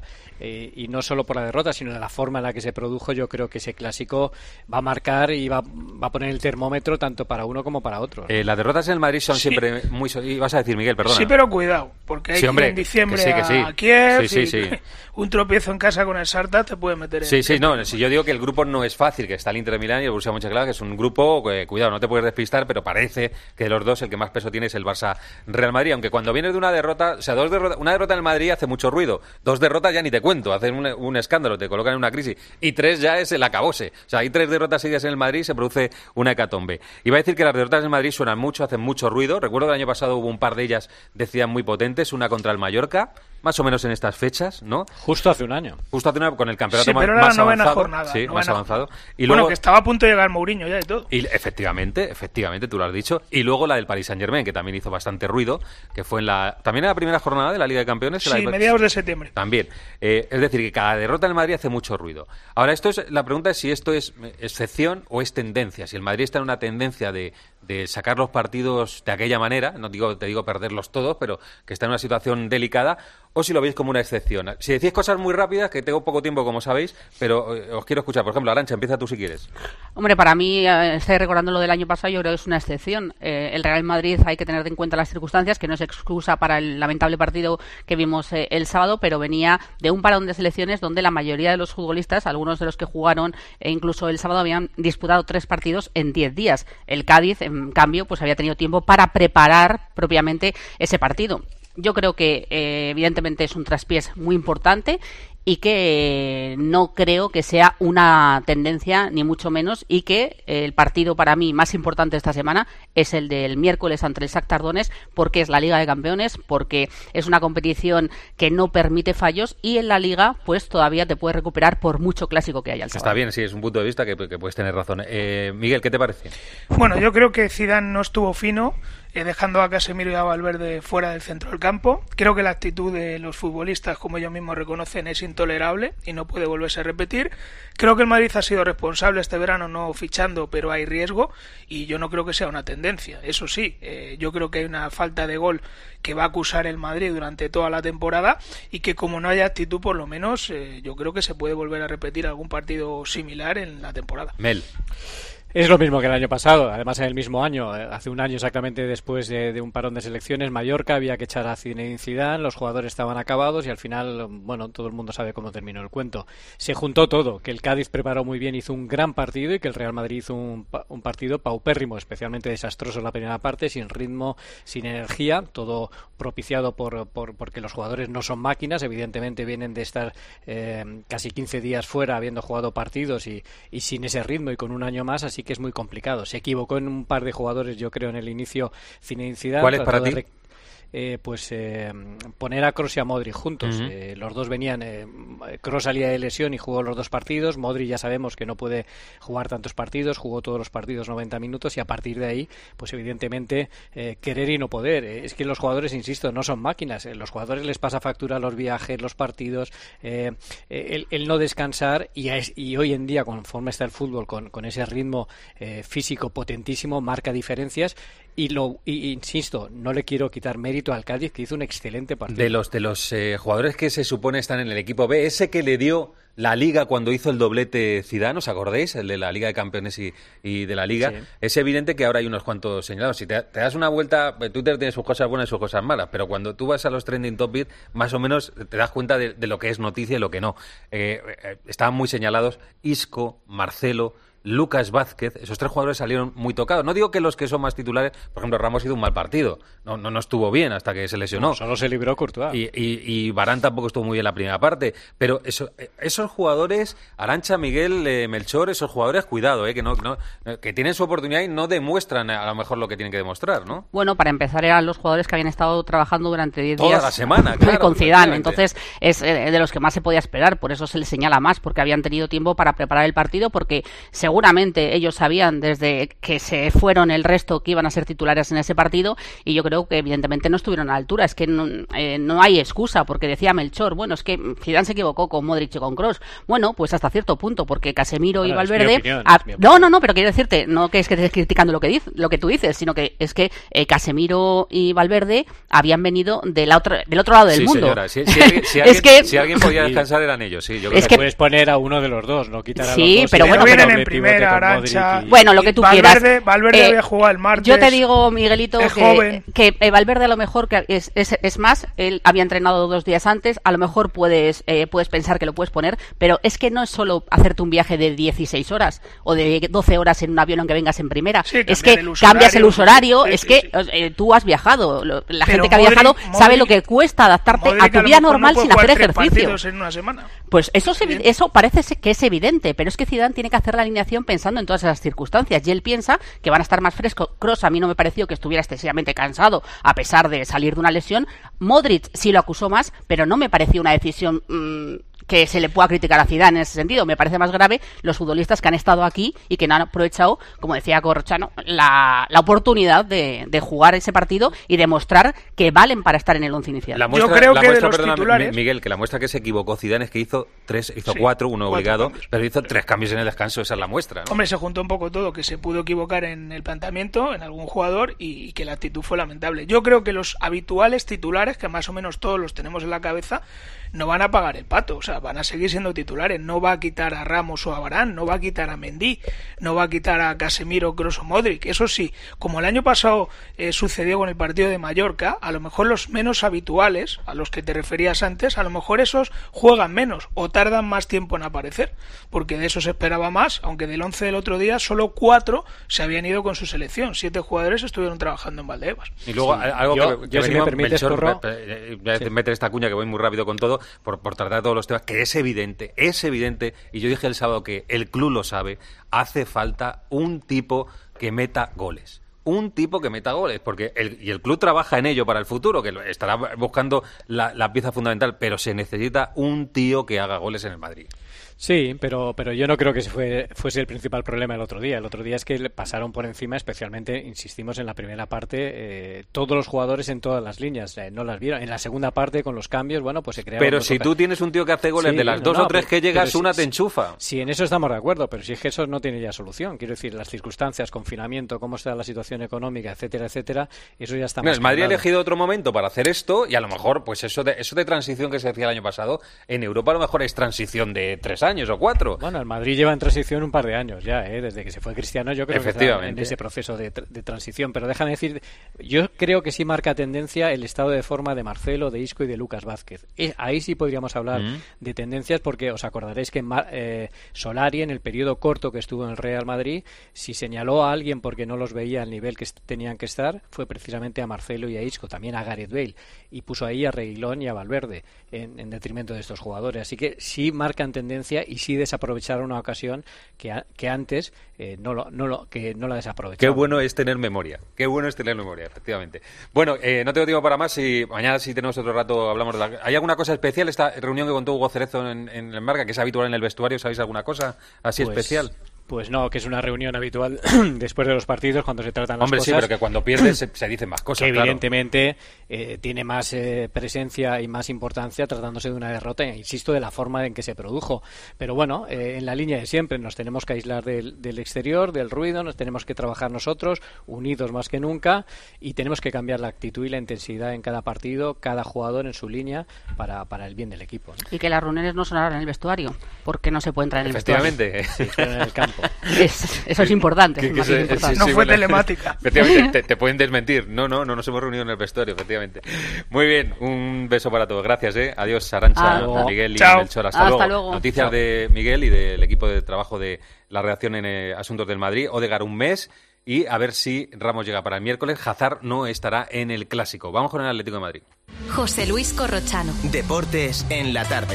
y no solo por la derrota, sino de la forma en la que se produjo, yo creo que ese clásico va a marcar y va a poner el termómetro tanto para uno como para otro, ¿no? Las derrotas en el Madrid son siempre muy... Vas a decir, Miguel, perdona. Sí, pero cuidado, porque hay que en diciembre que sí. a Kiev, sí. un tropiezo en casa con el Sarta te puede meter en... Sí, no, No, si yo digo que el grupo no es fácil, que está el Inter de Milán y el Borussia Mönchengladbach, que es un grupo, cuidado, no te puedes despistar, pero parece que de los dos el que más peso tiene es el Barça-Real Madrid, aunque cuando vienes de una derrota, o sea, una derrota en el Madrid hace mucho ruido, 2 derrotas ya ni te cuento, hacen un escándalo, te colocan en una crisis, y 3 ya es el acabose. O sea, hay 3 derrotas seguidas en el Madrid y se produce una hecatombe. Iba a decir que las derrotas en el Madrid suenan mucho, hacen mucho ruido. Recuerdo que el año pasado hubo un par de ellas, decían, muy potentes, una contra el Mallorca, más o menos en estas fechas, ¿no? Justo hace un año. Con el campeonato sí, pero más era la avanzado. jornada, Sí, más avanzado. Y bueno, luego, que estaba a punto de llegar Mourinho ya y todo. Y efectivamente, tú lo has dicho. Y luego la del Paris Saint-Germain, que también hizo bastante ruido, que fue también en la primera jornada de la Liga de Campeones. Sí, mediados de septiembre. También. Es decir, que cada derrota en el Madrid hace mucho ruido. Ahora, la pregunta es si esto es excepción o es tendencia. Si el Madrid está en una tendencia de sacar los partidos de aquella manera, te digo perderlos todos, pero que está en una situación delicada, o si lo veis como una excepción. Si decís cosas muy rápidas, que tengo poco tiempo, como sabéis, pero os quiero escuchar. Por ejemplo, Arantxa, empieza tú si quieres. Hombre, para mí, estoy recordando lo del año pasado, yo creo que es una excepción. El Real Madrid hay que tener en cuenta las circunstancias, que no es excusa para el lamentable partido que vimos el sábado, pero venía de un parón de selecciones donde la mayoría de los futbolistas, algunos de los que jugaron incluso el sábado, habían disputado 3 partidos en 10 días. El Cádiz, en cambio, pues había tenido tiempo para preparar propiamente ese partido. Yo creo que evidentemente es un traspiés muy importante y que no creo que sea una tendencia, ni mucho menos, y que el partido para mí más importante esta semana es el del miércoles ante el Shakhtar Donetsk, porque es la Liga de Campeones, porque es una competición que no permite fallos y en la Liga pues todavía te puedes recuperar por mucho clásico que haya el sábado. Está bien, sí, es un punto de vista que puedes tener razón. Miguel, ¿qué te parece? Bueno, yo creo que Zidane no estuvo fino, dejando a Casemiro y a Valverde fuera del centro del campo. Creo que la actitud de los futbolistas, como ellos mismos reconocen, es intolerable y no puede volverse a repetir. Creo que el Madrid ha sido responsable este verano no fichando, pero hay riesgo y yo no creo que sea una tendencia. Eso sí, yo creo que hay una falta de gol que va a acusar el Madrid durante toda la temporada y que como no haya actitud, por lo menos yo creo que se puede volver a repetir algún partido similar en la temporada. Mel. Es lo mismo que el año pasado, además en el mismo año, hace un año exactamente después de un parón de selecciones, Mallorca había que echar a Zinedine Zidane, los jugadores estaban acabados y al final, bueno, todo el mundo sabe cómo terminó el cuento. Se juntó todo, que el Cádiz preparó muy bien, hizo un gran partido y que el Real Madrid hizo un partido paupérrimo, especialmente desastroso en la primera parte, sin ritmo, sin energía, todo propiciado porque los jugadores no son máquinas, evidentemente vienen de estar casi 15 días fuera habiendo jugado partidos y sin ese ritmo y con un año más, así que es muy complicado. Se equivocó en un par de jugadores, yo creo, en el inicio Zinedine Zidane. ¿Cuál es para ti? Poner a Kroos y a Modric juntos. Uh-huh. Los dos venían, Kroos salía de lesión y jugó los 2 partidos, Modric ya sabemos que no puede jugar tantos partidos, jugó todos los partidos 90 minutos y a partir de ahí, pues evidentemente querer y no poder. Es que los jugadores, insisto, no son máquinas, los jugadores les pasa factura los viajes, los partidos, el no descansar y hoy en día, conforme está el fútbol, con ese ritmo físico potentísimo, marca diferencias. Y insisto, no le quiero quitar mérito al Cádiz, que hizo un excelente partido. De los jugadores que se supone están en el equipo B, ese que le dio la Liga cuando hizo el doblete Zidane, ¿os acordáis? El de la Liga de Campeones y de la Liga. Sí. Es evidente que ahora hay unos cuantos señalados. Si te das una vuelta, Twitter tiene sus cosas buenas y sus cosas malas, pero cuando tú vas a los trending topics, más o menos te das cuenta de lo que es noticia y lo que no. Estaban muy señalados Isco, Marcelo, Lucas Vázquez, esos 3 jugadores salieron muy tocados. No digo que los que son más titulares, por ejemplo, Ramos hizo un mal partido, no estuvo bien hasta que se lesionó. No, solo se libró Courtois. Y Varane tampoco estuvo muy bien la primera parte. Pero esos jugadores, Arantxa, Miguel, Melchor, esos jugadores, cuidado, que tienen su oportunidad y no demuestran a lo mejor lo que tienen que demostrar, ¿no? Bueno, para empezar eran los jugadores que habían estado trabajando durante 10 días. Toda la semana, claro. Con Zidane, entonces es de los que más se podía esperar, por eso se les señala más, porque habían tenido tiempo para preparar el partido, porque seguramente ellos sabían desde que se fueron el resto que iban a ser titulares en ese partido y yo creo que evidentemente no estuvieron a la altura. Es que no hay excusa, porque decía Melchor, bueno, es que Zidane se equivocó con Modric y con Kroos. Bueno, pues hasta cierto punto, porque Casemiro y Valverde... No, pero quiero decirte, no que es que estés criticando lo que tú dices, sino que es que Casemiro y Valverde habían venido del otro lado del mundo. Señora, si alguien podía descansar eran ellos, sí. Yo creo que puedes poner a uno de los dos, no quitar a los dos. Pero bueno, vienen en primera. primera, Arantxa. Bueno, lo que tú Valverde, quieras. Valverde había jugado el martes. Yo te digo, Miguelito, joven. que Valverde a lo mejor que es más, él había entrenado 2 días antes, a lo mejor puedes pensar que lo puedes poner, pero es que no es solo hacerte un viaje de 16 horas o de 12 horas en un avión aunque vengas en primera. Sí, es que cambias el uso horario, es que tú has viajado. La gente que ha viajado sabe lo que cuesta adaptarte a tu vida normal sin hacer ejercicio. En una semana. Pues eso parece que es evidente, pero es que Zidane tiene que hacer la alineación pensando en todas esas circunstancias y él piensa que van a estar más frescos. Kroos a mí no me pareció que estuviera excesivamente cansado a pesar de salir de una lesión. Modric sí lo acusó más, pero no me pareció una decisión que se le pueda criticar a Zidane en ese sentido. Me parece más grave los futbolistas que han estado aquí y que no han aprovechado, como decía Corrochano, la oportunidad de jugar ese partido y demostrar que valen para estar en el once inicial. Yo creo que de los titulares... Miguel, que la muestra que se equivocó Zidane es que hizo 4, uno obligado, cambios, pero hizo 3 cambios en el descanso, esa es la muestra, ¿no? Hombre, se juntó un poco todo, que se pudo equivocar en el planteamiento, en algún jugador, y que la actitud fue lamentable. Yo creo que los habituales titulares, que más o menos todos los tenemos en la cabeza, no van a pagar el pato, o sea, van a seguir siendo titulares. No va a quitar a Ramos o a Varane, no va a quitar a Mendy, no va a quitar a Casemiro, Kroos o Modric. Eso sí, como el año pasado sucedió con el partido de Mallorca, a lo mejor los menos habituales, a los que te referías antes, a lo mejor esos juegan menos o tardan más tiempo en aparecer, porque de eso se esperaba más, aunque del 11 del otro día solo 4 se habían ido con su selección, 7 jugadores estuvieron trabajando en Valdebebas. Y luego algo yo si me permites, Corro, meter esta cuña que voy muy rápido con todo, por tratar todos los temas, que es evidente, y yo dije el sábado que el club lo sabe, hace falta un tipo que meta goles. Porque el club trabaja en ello para el futuro, que estará buscando la pieza fundamental, pero se necesita un tío que haga goles en el Madrid. Sí, pero yo no creo que fuese el principal problema el otro día. El otro día es que le pasaron por encima, especialmente, insistimos, en la primera parte, todos los jugadores en todas las líneas. No las vieron. En la segunda parte, con los cambios, bueno, pues se crearon... Pero si tú tienes un tío que hace goles, de las 2 o 3 que llegas, una te enchufa. Sí, en eso estamos de acuerdo, pero si es que eso no tiene ya solución. Quiero decir, las circunstancias, confinamiento, cómo está la situación económica, etcétera, etcétera, eso ya está más el Madrid ha elegido otro momento para hacer esto y a lo mejor, pues eso de transición que se decía el año pasado, en Europa a lo mejor es transición de 3 años o 4. Bueno, el Madrid lleva en transición un par de años ya, desde que se fue Cristiano, yo creo que está en ese proceso de transición, pero déjame decir, yo creo que sí marca tendencia el estado de forma de Marcelo, de Isco y de Lucas Vázquez. Ahí sí podríamos hablar de tendencias, porque os acordaréis que Solari, en el periodo corto que estuvo en el Real Madrid, si señaló a alguien porque no los veía al nivel que tenían que estar, fue precisamente a Marcelo y a Isco, también a Gareth Bale, y puso ahí a Reguilón y a Valverde en detrimento de estos jugadores. Así que sí marcan tendencia y sí desaprovecharon una ocasión que antes no la desaprovecharon. Qué bueno es tener memoria, efectivamente. Bueno, no tengo tiempo para más y mañana si tenemos otro rato hablamos de ¿Hay alguna cosa especial esta reunión que contó Hugo Cerezo en el Marca, que es habitual en el vestuario? ¿Sabéis alguna cosa así especial? Pues no, que es una reunión habitual después de los partidos cuando se tratan las cosas. Hombre, sí, pero que cuando pierdes se dicen más cosas, que evidentemente tiene más presencia y más importancia tratándose de una derrota, insisto, de la forma en que se produjo. Pero bueno, en la línea de siempre, nos tenemos que aislar del exterior, del ruido, nos tenemos que trabajar nosotros, unidos más que nunca, y tenemos que cambiar la actitud y la intensidad en cada partido, cada jugador en su línea, para el bien del equipo, ¿no? Y que las reuniones no son ahora en el vestuario, porque no se puede entrar en el vestuario. Efectivamente. Sí, pero en el campo. Eso es importante. No fue telemática. Efectivamente, te pueden desmentir. No nos hemos reunido en el vestuario, efectivamente. Muy bien, un beso para todos. Gracias, Adiós, Arantxa, Miguel y Melchor. Hasta luego. Noticias de Miguel y del equipo de trabajo de la redacción en Asuntos del Madrid. Odegaard un mes y a ver si Ramos llega para el miércoles. Hazard no estará en el Clásico. Vamos con el Atlético de Madrid. José Luis Corrochano. Deportes en la tarde.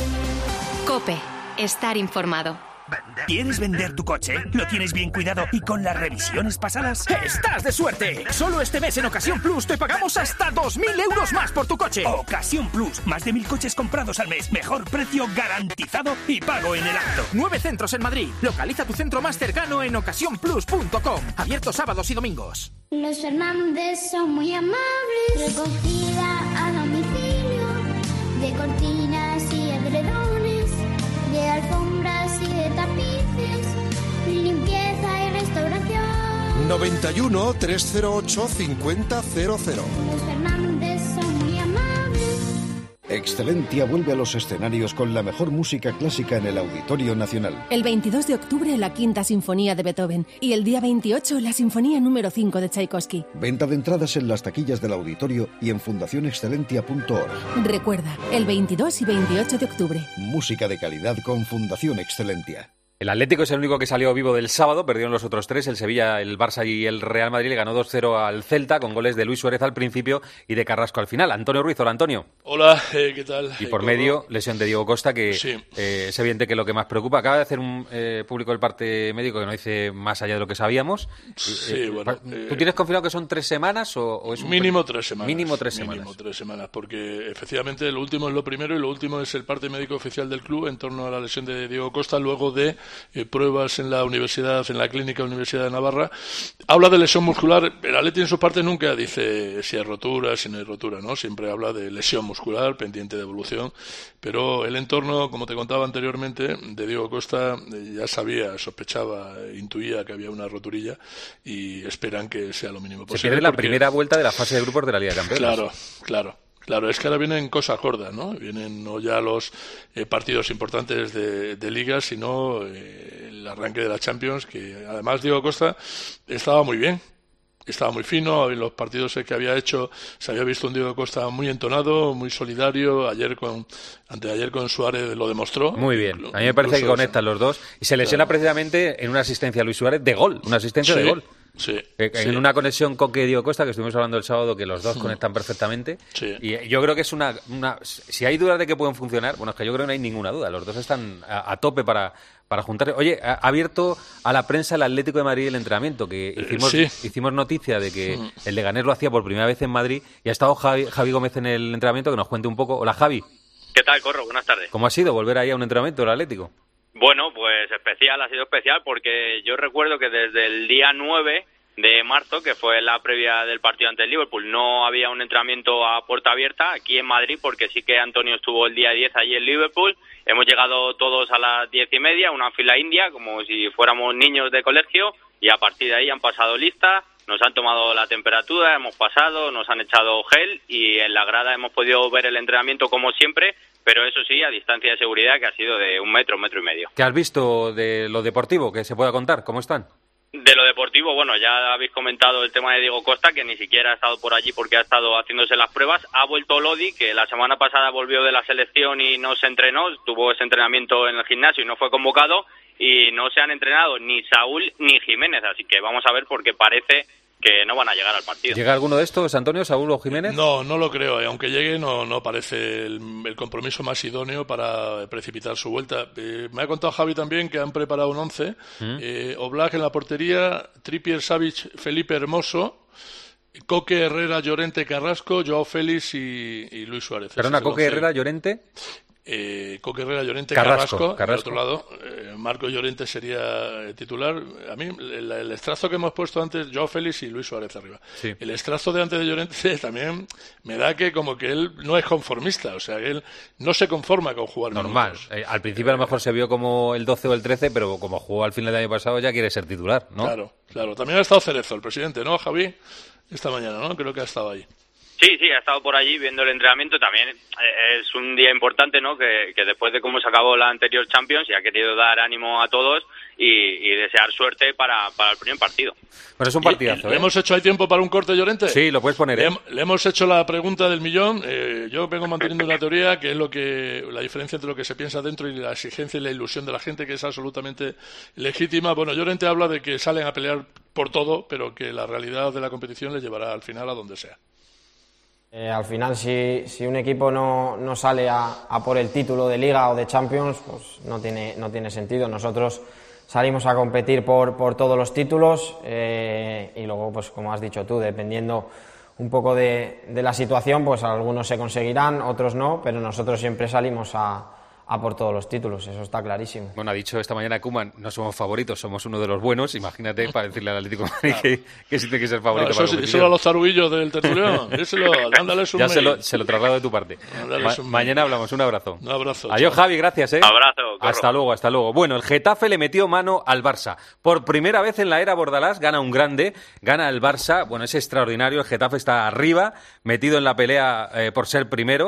COPE. Estar informado. ¿Quieres vender tu coche? ¿Lo tienes bien cuidado y con las revisiones pasadas? ¡Estás de suerte! Solo este mes en Ocasión Plus te pagamos hasta 2.000 euros más por tu coche. Ocasión Plus. Más de 1.000 coches comprados al mes. Mejor precio garantizado y pago en el acto. 9 centros en Madrid. Localiza tu centro más cercano en ocasiónplus.com. Abierto sábados y domingos. Los Fernández son muy amables. Recogida a domicilio. De cortinas y edredones. De alfombras y de tapices, limpieza y restauración. 91 308 5000. Los Fernández son muy amables. Excelentia vuelve a los escenarios con la mejor música clásica en el Auditorio Nacional. El 22 de octubre la Quinta Sinfonía de Beethoven y el día 28 la Sinfonía número 5 de Tchaikovsky. Venta de entradas en las taquillas del auditorio y en fundacionexcelentia.org. Recuerda, el 22 y 28 de octubre. Música de calidad con Fundación Excelentia. El Atlético es el único que salió vivo del sábado, perdieron los otros tres, el Sevilla, el Barça y el Real Madrid. Le ganó 2-0 al Celta con goles de Luis Suárez al principio y de Carrasco al final. Antonio Ruiz, hola Antonio. Hola, ¿qué tal? Y por medio, lesión de Diego Costa, que sí. Es evidente que lo que más preocupa. Acaba de hacer un público el parte médico que nos dice más allá de lo que sabíamos. Sí, bueno. ¿Tú tienes confirmado que son 3 semanas o es un mínimo 3 semanas? Mínimo 3 semanas. Mínimo 3 semanas, porque efectivamente lo último es lo primero y lo último es el parte médico oficial del club en torno a la lesión de Diego Costa, luego de pruebas en la clínica Universidad de Navarra. Habla de lesión muscular. El Atleti en su parte nunca dice si hay rotura, si no hay rotura, ¿no? Siempre habla de lesión muscular pendiente de evolución, pero el entorno, como te contaba anteriormente, de Diego Costa ya sabía, sospechaba, intuía que había una roturilla y esperan que sea lo mínimo posible. Se pierde la primera vuelta de la fase de grupos de la Liga de Campeones. Claro, es que ahora vienen cosas gordas, ¿no? Vienen no ya los partidos importantes de Liga, sino el arranque de la Champions, que además Diego Costa estaba muy bien, estaba muy fino. En los partidos que había hecho se había visto un Diego Costa muy entonado, muy solidario. Anteayer con Suárez lo demostró. Muy bien, a mí me parece que conectan los dos. Y se lesiona precisamente en una asistencia a Luis Suárez de gol, una asistencia de gol. En una conexión con Diego Costa, que estuvimos hablando el sábado, que los dos conectan perfectamente. Y yo creo que es una si hay dudas de que pueden funcionar, bueno, es que yo creo que no hay ninguna duda. Los dos están a tope para juntarse. Oye, ha abierto a la prensa el Atlético de Madrid el entrenamiento, que hicimos noticia de que el Leganés lo hacía por primera vez en Madrid, y ha estado Javi Gómez en el entrenamiento, que nos cuente un poco. Hola, Javi. ¿Qué tal, Corro? Buenas tardes. ¿Cómo ha sido volver ahí a un entrenamiento del Atlético? Bueno, pues ha sido especial porque yo recuerdo que desde el día 9 de marzo, que fue la previa del partido ante el Liverpool, no había un entrenamiento a puerta abierta aquí en Madrid, porque sí que Antonio estuvo el día 10 allí en Liverpool. Hemos llegado todos a las 10:30, una fila india, como si fuéramos niños de colegio, y a partir de ahí han pasado lista, nos han tomado la temperatura, hemos pasado, nos han echado gel y en la grada hemos podido ver el entrenamiento como siempre, pero eso sí, a distancia de seguridad, que ha sido de 1 metro, 1,5 metros. ¿Qué has visto de lo deportivo? ¿Que se pueda contar? ¿Cómo están? De lo deportivo, bueno, ya habéis comentado el tema de Diego Costa, que ni siquiera ha estado por allí porque ha estado haciéndose las pruebas. Ha vuelto Lodi, que la semana pasada volvió de la selección y no se entrenó, tuvo ese entrenamiento en el gimnasio y no fue convocado, y no se han entrenado ni Saúl ni Jiménez, así que vamos a ver, porque parece que no van a llegar al partido. ¿Llega alguno de estos, Antonio, Saúl o Jiménez? No lo creo. Aunque llegue, no parece el compromiso más idóneo para precipitar su vuelta. Me ha contado Javi también que han preparado un 11. Oblak en la portería, Trippier, Savic, Felipe Hermoso, Coque, Herrera, Llorente, Carrasco, Joao Félix y Luis Suárez. Perdona, Coque, Herrera, Llorente... Coque, Herrera, Llorente, Carrasco. Por otro lado, Marco Llorente sería titular. A mí el extracto que hemos puesto antes, Joao Félix y Luis Suárez arriba. Sí. El extracto de antes de Llorente también me da que como que él no es conformista, o sea, que él no se conforma con jugar normal. Al principio a lo mejor se vio como el 12 o el 13, pero como jugó al final del año pasado ya quiere ser titular, ¿no? Claro. También ha estado Cerezo, el presidente, ¿no, Javi? Esta mañana, ¿no? Creo que ha estado ahí. Sí, ha estado por allí viendo el entrenamiento. También es un día importante, ¿no? Que después de cómo se acabó la anterior Champions, y ha querido dar ánimo a todos y desear suerte para el primer partido. Pero es un partidazo, ¿Le hemos hecho ahí tiempo para un corte, Llorente? Sí, lo puedes poner, Le hemos hecho la pregunta del millón. Yo vengo manteniendo una teoría que es la diferencia entre lo que se piensa dentro y la exigencia y la ilusión de la gente, que es absolutamente legítima. Bueno, Llorente habla de que salen a pelear por todo, pero que la realidad de la competición les llevará al final a donde sea. Al final, si un equipo no sale a por el título de Liga o de Champions, pues no tiene sentido. Nosotros salimos a competir por todos los títulos y luego, pues como has dicho tú, dependiendo un poco de la situación, pues algunos se conseguirán, otros no, pero nosotros siempre salimos a por todos los títulos, eso está clarísimo. Bueno, ha dicho esta mañana Koeman, no somos favoritos, somos uno de los buenos. Imagínate para decirle al Atlético de Madrid que sí tiene que ser favorito. Eso a los taruguillos del tertulión. Dándales un mail. Se lo traslado de tu parte. Mañana hablamos, un abrazo. Un abrazo. Adiós, Javi, gracias. Abrazo. Corro. Hasta luego. Bueno, el Getafe le metió mano al Barça. Por primera vez en la era Bordalás gana un grande, gana el Barça. Bueno, es extraordinario, el Getafe está arriba, metido en la pelea por ser primero.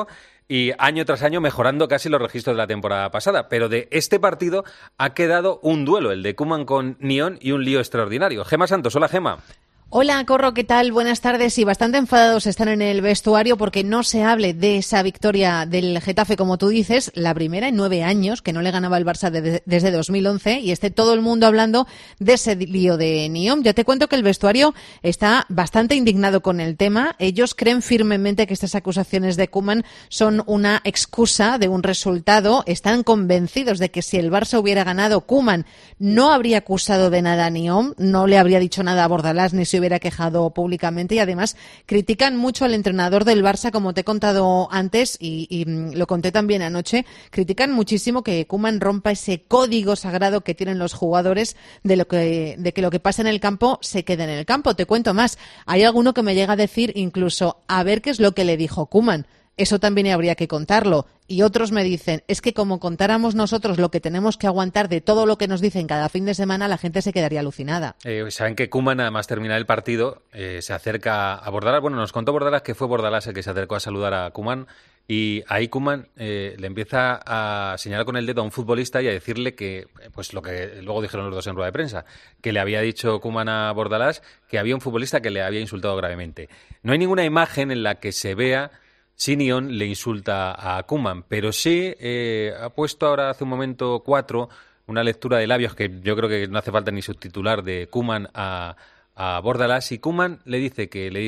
y año tras año mejorando casi los registros de la temporada pasada. Pero de este partido ha quedado un duelo, el de Koeman con Nyón, y un lío extraordinario. Gemma Santos, hola Gemma. Hola, Corro, ¿qué tal? Buenas tardes. Y bastante enfadados están en el vestuario porque no se hable de esa victoria del Getafe, como tú dices, la primera en 9 años, que no le ganaba el Barça desde 2011, y esté todo el mundo hablando de ese lío de Nyón. Ya te cuento que el vestuario está bastante indignado con el tema. Ellos creen firmemente que estas acusaciones de Koeman son una excusa de un resultado. Están convencidos de que si el Barça hubiera ganado, Koeman no habría acusado de nada a Nyón, no le habría dicho nada a Bordalás, ni se hubiera quejado públicamente, y además critican mucho al entrenador del Barça, como te he contado antes y lo conté también anoche. Critican muchísimo que Koeman rompa ese código sagrado que tienen los jugadores de que lo que pasa en el campo se quede en el campo. Te cuento más, hay alguno que me llega a decir incluso a ver qué es lo que le dijo Koeman. Eso también habría que contarlo. Y otros me dicen, es que como contáramos nosotros lo que tenemos que aguantar de todo lo que nos dicen cada fin de semana, la gente se quedaría alucinada. Saben que Koeman, además terminar el partido, se acerca a Bordalás. Bueno, nos contó Bordalás que fue Bordalás el que se acercó a saludar a Koeman, y ahí Koeman le empieza a señalar con el dedo a un futbolista y a decirle que, pues lo que luego dijeron los dos en rueda de prensa, que le había dicho Koeman a Bordalás que había un futbolista que le había insultado gravemente. No hay ninguna imagen en la que se vea si Nyón le insulta a Koeman, pero sí ha puesto ahora hace un momento 4 una lectura de labios que yo creo que no hace falta ni subtitular, de Koeman a Bordalás, y Koeman le dice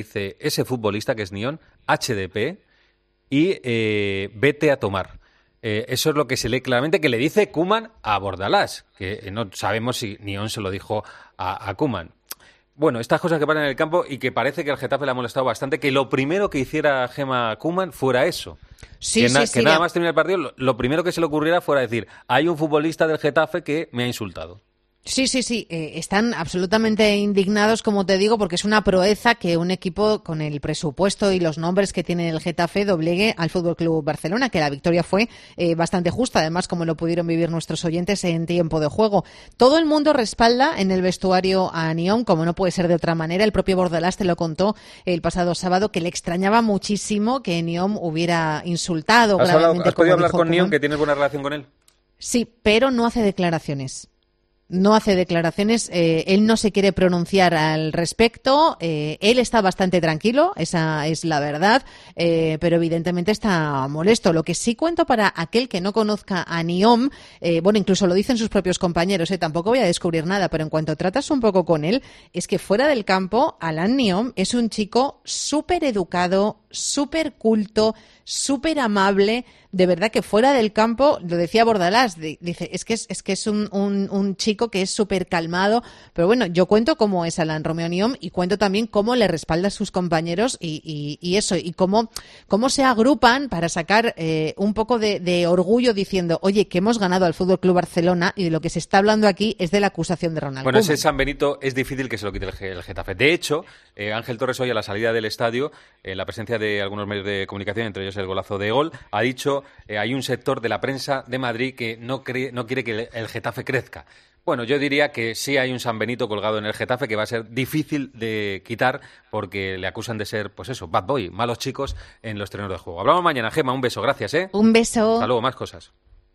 ese futbolista que es Nyón, HDP, y vete a tomar. Eso es lo que se lee claramente que le dice Koeman a Bordalás, que no sabemos si Nyón se lo dijo a Koeman. Bueno, estas cosas que pasan en el campo y que parece que al Getafe le ha molestado bastante, que lo primero que hiciera Gemma Koeman fuera eso. Que nada más terminar el partido, lo primero que se le ocurriera fuera decir, hay un futbolista del Getafe que me ha insultado. Sí. Están absolutamente indignados, como te digo, porque es una proeza que un equipo con el presupuesto y los nombres que tiene el Getafe doblegue al Fútbol Club Barcelona, que la victoria fue bastante justa, además, como lo pudieron vivir nuestros oyentes en tiempo de juego. Todo el mundo respalda en el vestuario a Nyón, como no puede ser de otra manera. El propio Bordalás te lo contó el pasado sábado, que le extrañaba muchísimo que Nyón hubiera insultado gravemente. ¿Has podido hablar con Nyón, que tienes buena relación con él? Sí, pero no hace declaraciones. Él no se quiere pronunciar al respecto, él está bastante tranquilo, esa es la verdad, pero evidentemente está molesto. Lo que sí cuento para aquel que no conozca a Nyón, incluso lo dicen sus propios compañeros, tampoco voy a descubrir nada, pero en cuanto tratas un poco con él, es que fuera del campo, Alain Nyón es un chico súper educado, súper culto, súper amable. De verdad que fuera del campo, lo decía Bordalás, dice, es que es un chico que es súper calmado, pero bueno, yo cuento cómo es Alain Romeo Nyón y cuento también cómo le respalda a sus compañeros y eso, y cómo se agrupan para sacar un poco de orgullo diciendo, oye, que hemos ganado al Fútbol Club Barcelona, y de lo que se está hablando aquí es de la acusación de Ronald Koeman. Ese San Benito es difícil que se lo quite el Getafe. De hecho, Ángel Torres hoy a la salida del estadio, en la presencia de algunos medios de comunicación, entre ellos el golazo de Gol, ha dicho, hay un sector de la prensa de Madrid que no quiere que el Getafe crezca. Bueno, yo diría que sí hay un San Benito colgado en el Getafe que va a ser difícil de quitar porque le acusan de ser, pues eso, bad boy, malos chicos en los terrenos de juego. Hablamos mañana, Gemma, un beso, gracias, ¿eh? Un beso. Hasta luego, más cosas.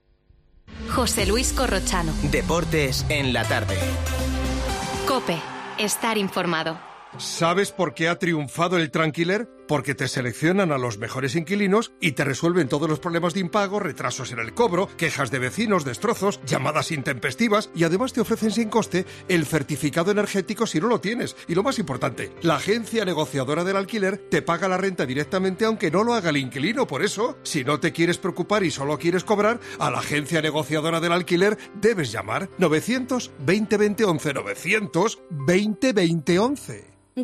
José Luis Corrochano. Deportes en la tarde. COPE. Estar informado. ¿Sabes por qué ha triunfado el Tranquiler? Porque te seleccionan a los mejores inquilinos y te resuelven todos los problemas de impago, retrasos en el cobro, quejas de vecinos, destrozos, llamadas intempestivas, y además te ofrecen sin coste el certificado energético si no lo tienes. Y lo más importante, la agencia negociadora del alquiler te paga la renta directamente aunque no lo haga el inquilino. Por eso, si no te quieres preocupar y solo quieres cobrar, a la agencia negociadora del alquiler debes llamar 900-20-20-11, 900-20-20-11.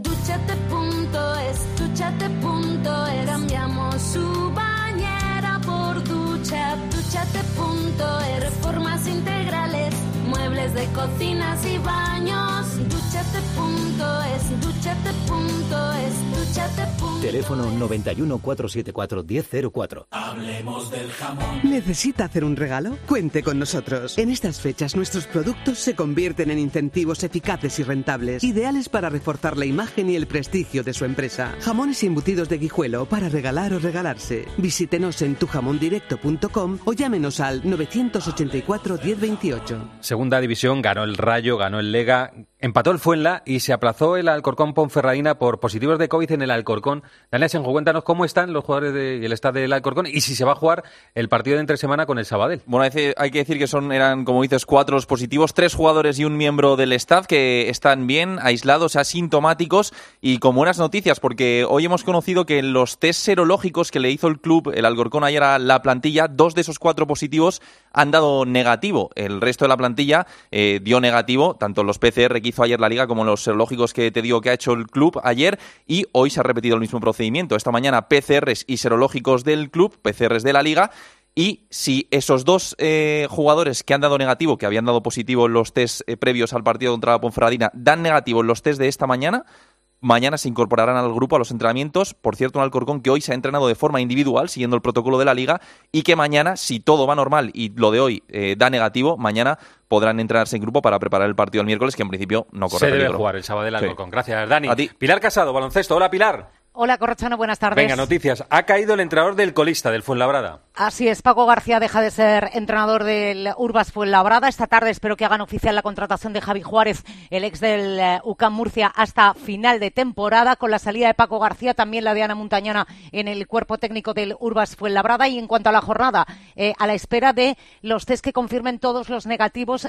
Duchate.es, duchate.es, cambiamos su bañera por ducha. Duchate.es, reformas integrales, muebles de cocinas y baños. Duchate.es, duchate.es, duchate.es. Teléfono 91 474 1004. Hablemos del jamón. ¿Necesita hacer un regalo? Cuente con nosotros. En estas fechas nuestros productos se convierten en incentivos eficaces y rentables, ideales para reforzar la imagen y el prestigio de su empresa. Jamones y embutidos de Guijuelo para regalar o regalarse. Visítenos en tujamondirecto.com o llámenos al 984 1028. Segunda división, ganó el Rayo, ganó el Lega, empató el Fuenla y se aplazó el Alcorcón Ponferradina por positivos de COVID en el Alcorcón. Daniel Asenjo, cuéntanos cómo están los jugadores y el staff del Alcorcón y si se va a jugar el partido de entre semana con el Sabadell. Bueno, hay que decir que eran, como dices, 4 los positivos, 3 jugadores y un miembro del staff que están bien, aislados, asintomáticos y con buenas noticias, porque hoy hemos conocido que en los test serológicos que le hizo el club, el Alcorcón, ayer a la plantilla, 2 de esos 4 positivos han dado negativo. El resto de la plantilla dio negativo, tanto los PCR que hizo ayer la Liga como los serológicos que te digo que ha hecho el club ayer, y hoy se ha repetido el mismo procedimiento. Esta mañana PCRs y serológicos del club, PCRs de la Liga, y si esos 2 jugadores que han dado negativo, que habían dado positivo en los test previos al partido contra la Ponferradina, dan negativo en los test de esta mañana, mañana se incorporarán al grupo, a los entrenamientos. Por cierto, un Alcorcón que hoy se ha entrenado de forma individual, siguiendo el protocolo de la Liga, y que mañana, si todo va normal y lo de hoy da negativo, mañana podrán entrenarse en grupo para preparar el partido el miércoles, que en principio no corre peligro. Se debe jugar el Sabadell Alcorcón. Sí. Gracias, Dani. A ti. Pilar Casado, baloncesto. Hola, Pilar. Hola, Corrochano, buenas tardes. Venga, noticias. Ha caído el entrenador del colista, del Fuenlabrada. Así es, Paco García deja de ser entrenador del Urbas Fuenlabrada. Esta tarde espero que hagan oficial la contratación de Javi Juárez, el ex del UCAM Murcia, hasta final de temporada. Con la salida de Paco García, también la de Ana Montañana en el cuerpo técnico del Urbas Fuenlabrada. Y en cuanto a la jornada, a la espera de los test que confirmen todos los negativos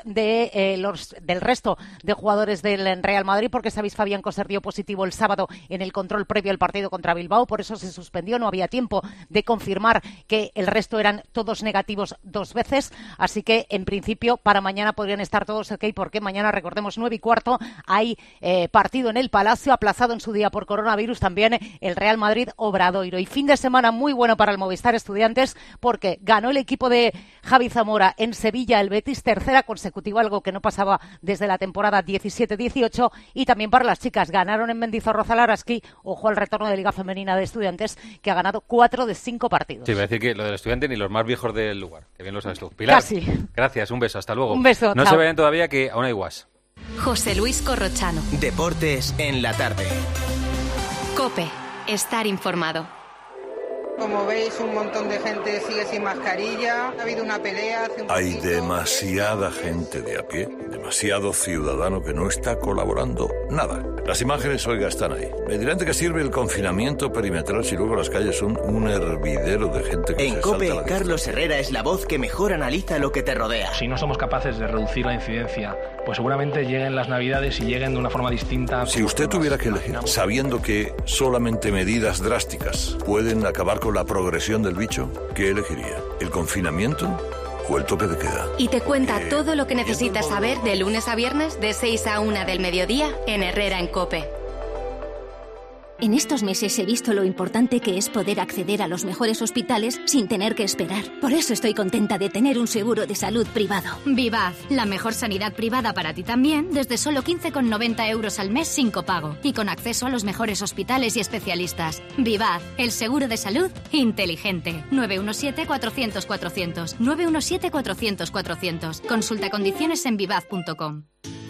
del resto de jugadores del Real Madrid, porque sabéis, Fabián Coser dio positivo el sábado en el control previo al partido contra Bilbao, por eso se suspendió, no había tiempo de confirmar que el resto eran todos negativos 2 veces, así que en principio para mañana podrían estar todos ok, porque mañana, recordemos, 9:15, hay partido en el Palacio, aplazado en su día por coronavirus, también el Real Madrid Obradoiro. Y fin de semana muy bueno para el Movistar Estudiantes, porque ganó el equipo de Javi Zamora en Sevilla el Betis, tercera consecutiva, algo que no pasaba desde la temporada 17-18, y también para las chicas, ganaron en Mendizorroza Laraski, ojo al retorno de Liga Femenina de Estudiantes, que ha ganado 4 de 5 partidos. Sí, voy a decir que lo del Estudiante ni los más viejos del lugar, que bien lo sabes tú. Pilar, casi. Gracias, un beso, hasta luego. Un beso, no chao. se vayan todavía, que aún hay guas. José Luis Corrochano. Deportes en la tarde. COPE. Estar informado. Como veis, un montón de gente sigue sin mascarilla. Ha habido una pelea hace un Hay poquito. demasiada gente de a pie, demasiado ciudadano que no está colaborando nada. Las imágenes, oiga, están ahí. Me dirán de qué sirve el confinamiento perimetral si luego las calles son un hervidero de gente que En se COPE, salta la Carlos Herrera es la voz que mejor analiza lo que te rodea. Si no somos capaces de reducir la incidencia, pues seguramente lleguen las Navidades y lleguen de una forma distinta. Si usted tuviera que elegir, sabiendo que solamente medidas drásticas pueden acabar con la progresión del bicho, ¿qué elegiría? ¿El confinamiento o el toque de queda? Y te cuenta todo lo que necesitas saber de lunes a viernes, de 6 a 1 del mediodía, en Herrera en COPE. En estos meses he visto lo importante que es poder acceder a los mejores hospitales sin tener que esperar. Por eso estoy contenta de tener un seguro de salud privado. Vivaz, la mejor sanidad privada para ti también, desde solo 15,90 euros al mes sin copago y con acceso a los mejores hospitales y especialistas. Vivaz, el seguro de salud inteligente. 917-400-400. 917-400-400. Consulta condiciones en vivaz.com.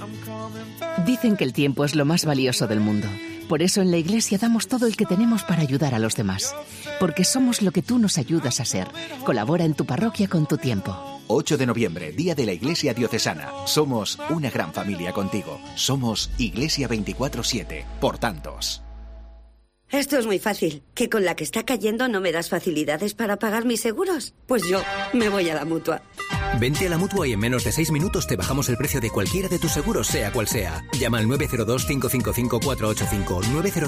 Dicen que el tiempo es lo más valioso del mundo. Por eso en la Iglesia damos todo el que tenemos para ayudar a los demás. Porque somos lo que tú nos ayudas a ser. Colabora en tu parroquia con tu tiempo. 8 de noviembre, Día de la Iglesia Diocesana. Somos una gran familia contigo. Somos Iglesia 24/7, por tantos. Esto es muy fácil. ¿Que con la que está cayendo no me das facilidades para pagar mis seguros? Pues yo me voy a la Mutua. Vente a la Mutua y en menos de 6 minutos te bajamos el precio de cualquiera de tus seguros, sea cual sea. Llama al 902-555-485.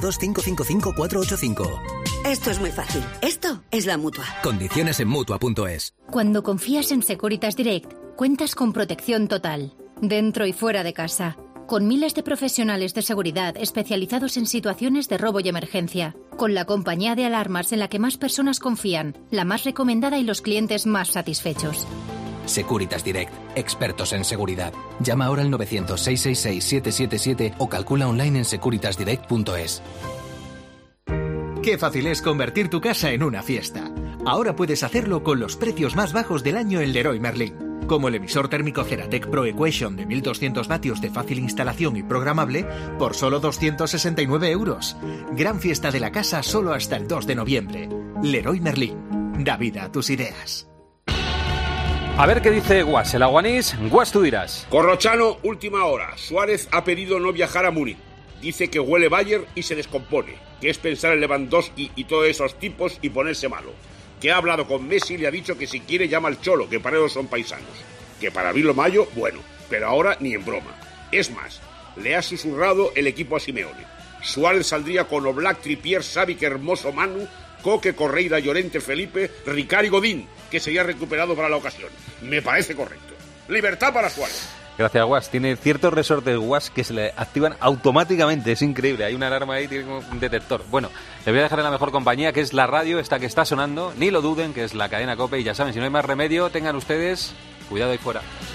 902-555-485. Esto es muy fácil. Esto es la Mutua. Condiciones en Mutua.es. Cuando confías en Securitas Direct, cuentas con protección total, dentro y fuera de casa, con miles de profesionales de seguridad especializados en situaciones de robo y emergencia, con la compañía de alarmas en la que más personas confían, la más recomendada y los clientes más satisfechos. Securitas Direct, expertos en seguridad. Llama ahora al 900-666-777 o calcula online en securitasdirect.es. Qué fácil es convertir tu casa en una fiesta. Ahora puedes hacerlo con los precios más bajos del año en Leroy Merlin. Como el emisor térmico Ceratec Pro Equation de 1200 vatios de fácil instalación y programable por solo 269 euros. Gran fiesta de la casa solo hasta el 2 de noviembre. Leroy Merlin. Da vida a tus ideas. A ver qué dice Guas, el aguanís. Guas, tú dirás. Corrochano, última hora. Suárez ha pedido no viajar a Múnich. Dice que huele Bayern y se descompone. Que es pensar en Lewandowski y todos esos tipos y ponerse malo. Que ha hablado con Messi y le ha dicho que si quiere llama al Cholo, que para ellos son paisanos. Que para abril o mayo, bueno, pero ahora ni en broma. Es más, le ha susurrado el equipo a Simeone. Suárez saldría con Oblak, Trippier, Savic, Hermoso, Manu, Coque, Correia, Llorente, Felipe, Ricard y Godín, que sería recuperado para la ocasión. Me parece correcto. Libertad para Suárez. Gracias, Guas. Tiene ciertos resortes Guas que se le activan automáticamente. Es increíble. Hay una alarma ahí, tiene como un detector. Bueno, le voy a dejar en la mejor compañía, que es la radio, esta que está sonando. Ni lo duden, que es la cadena COPE. Y ya saben, si no hay más remedio, tengan ustedes cuidado ahí fuera.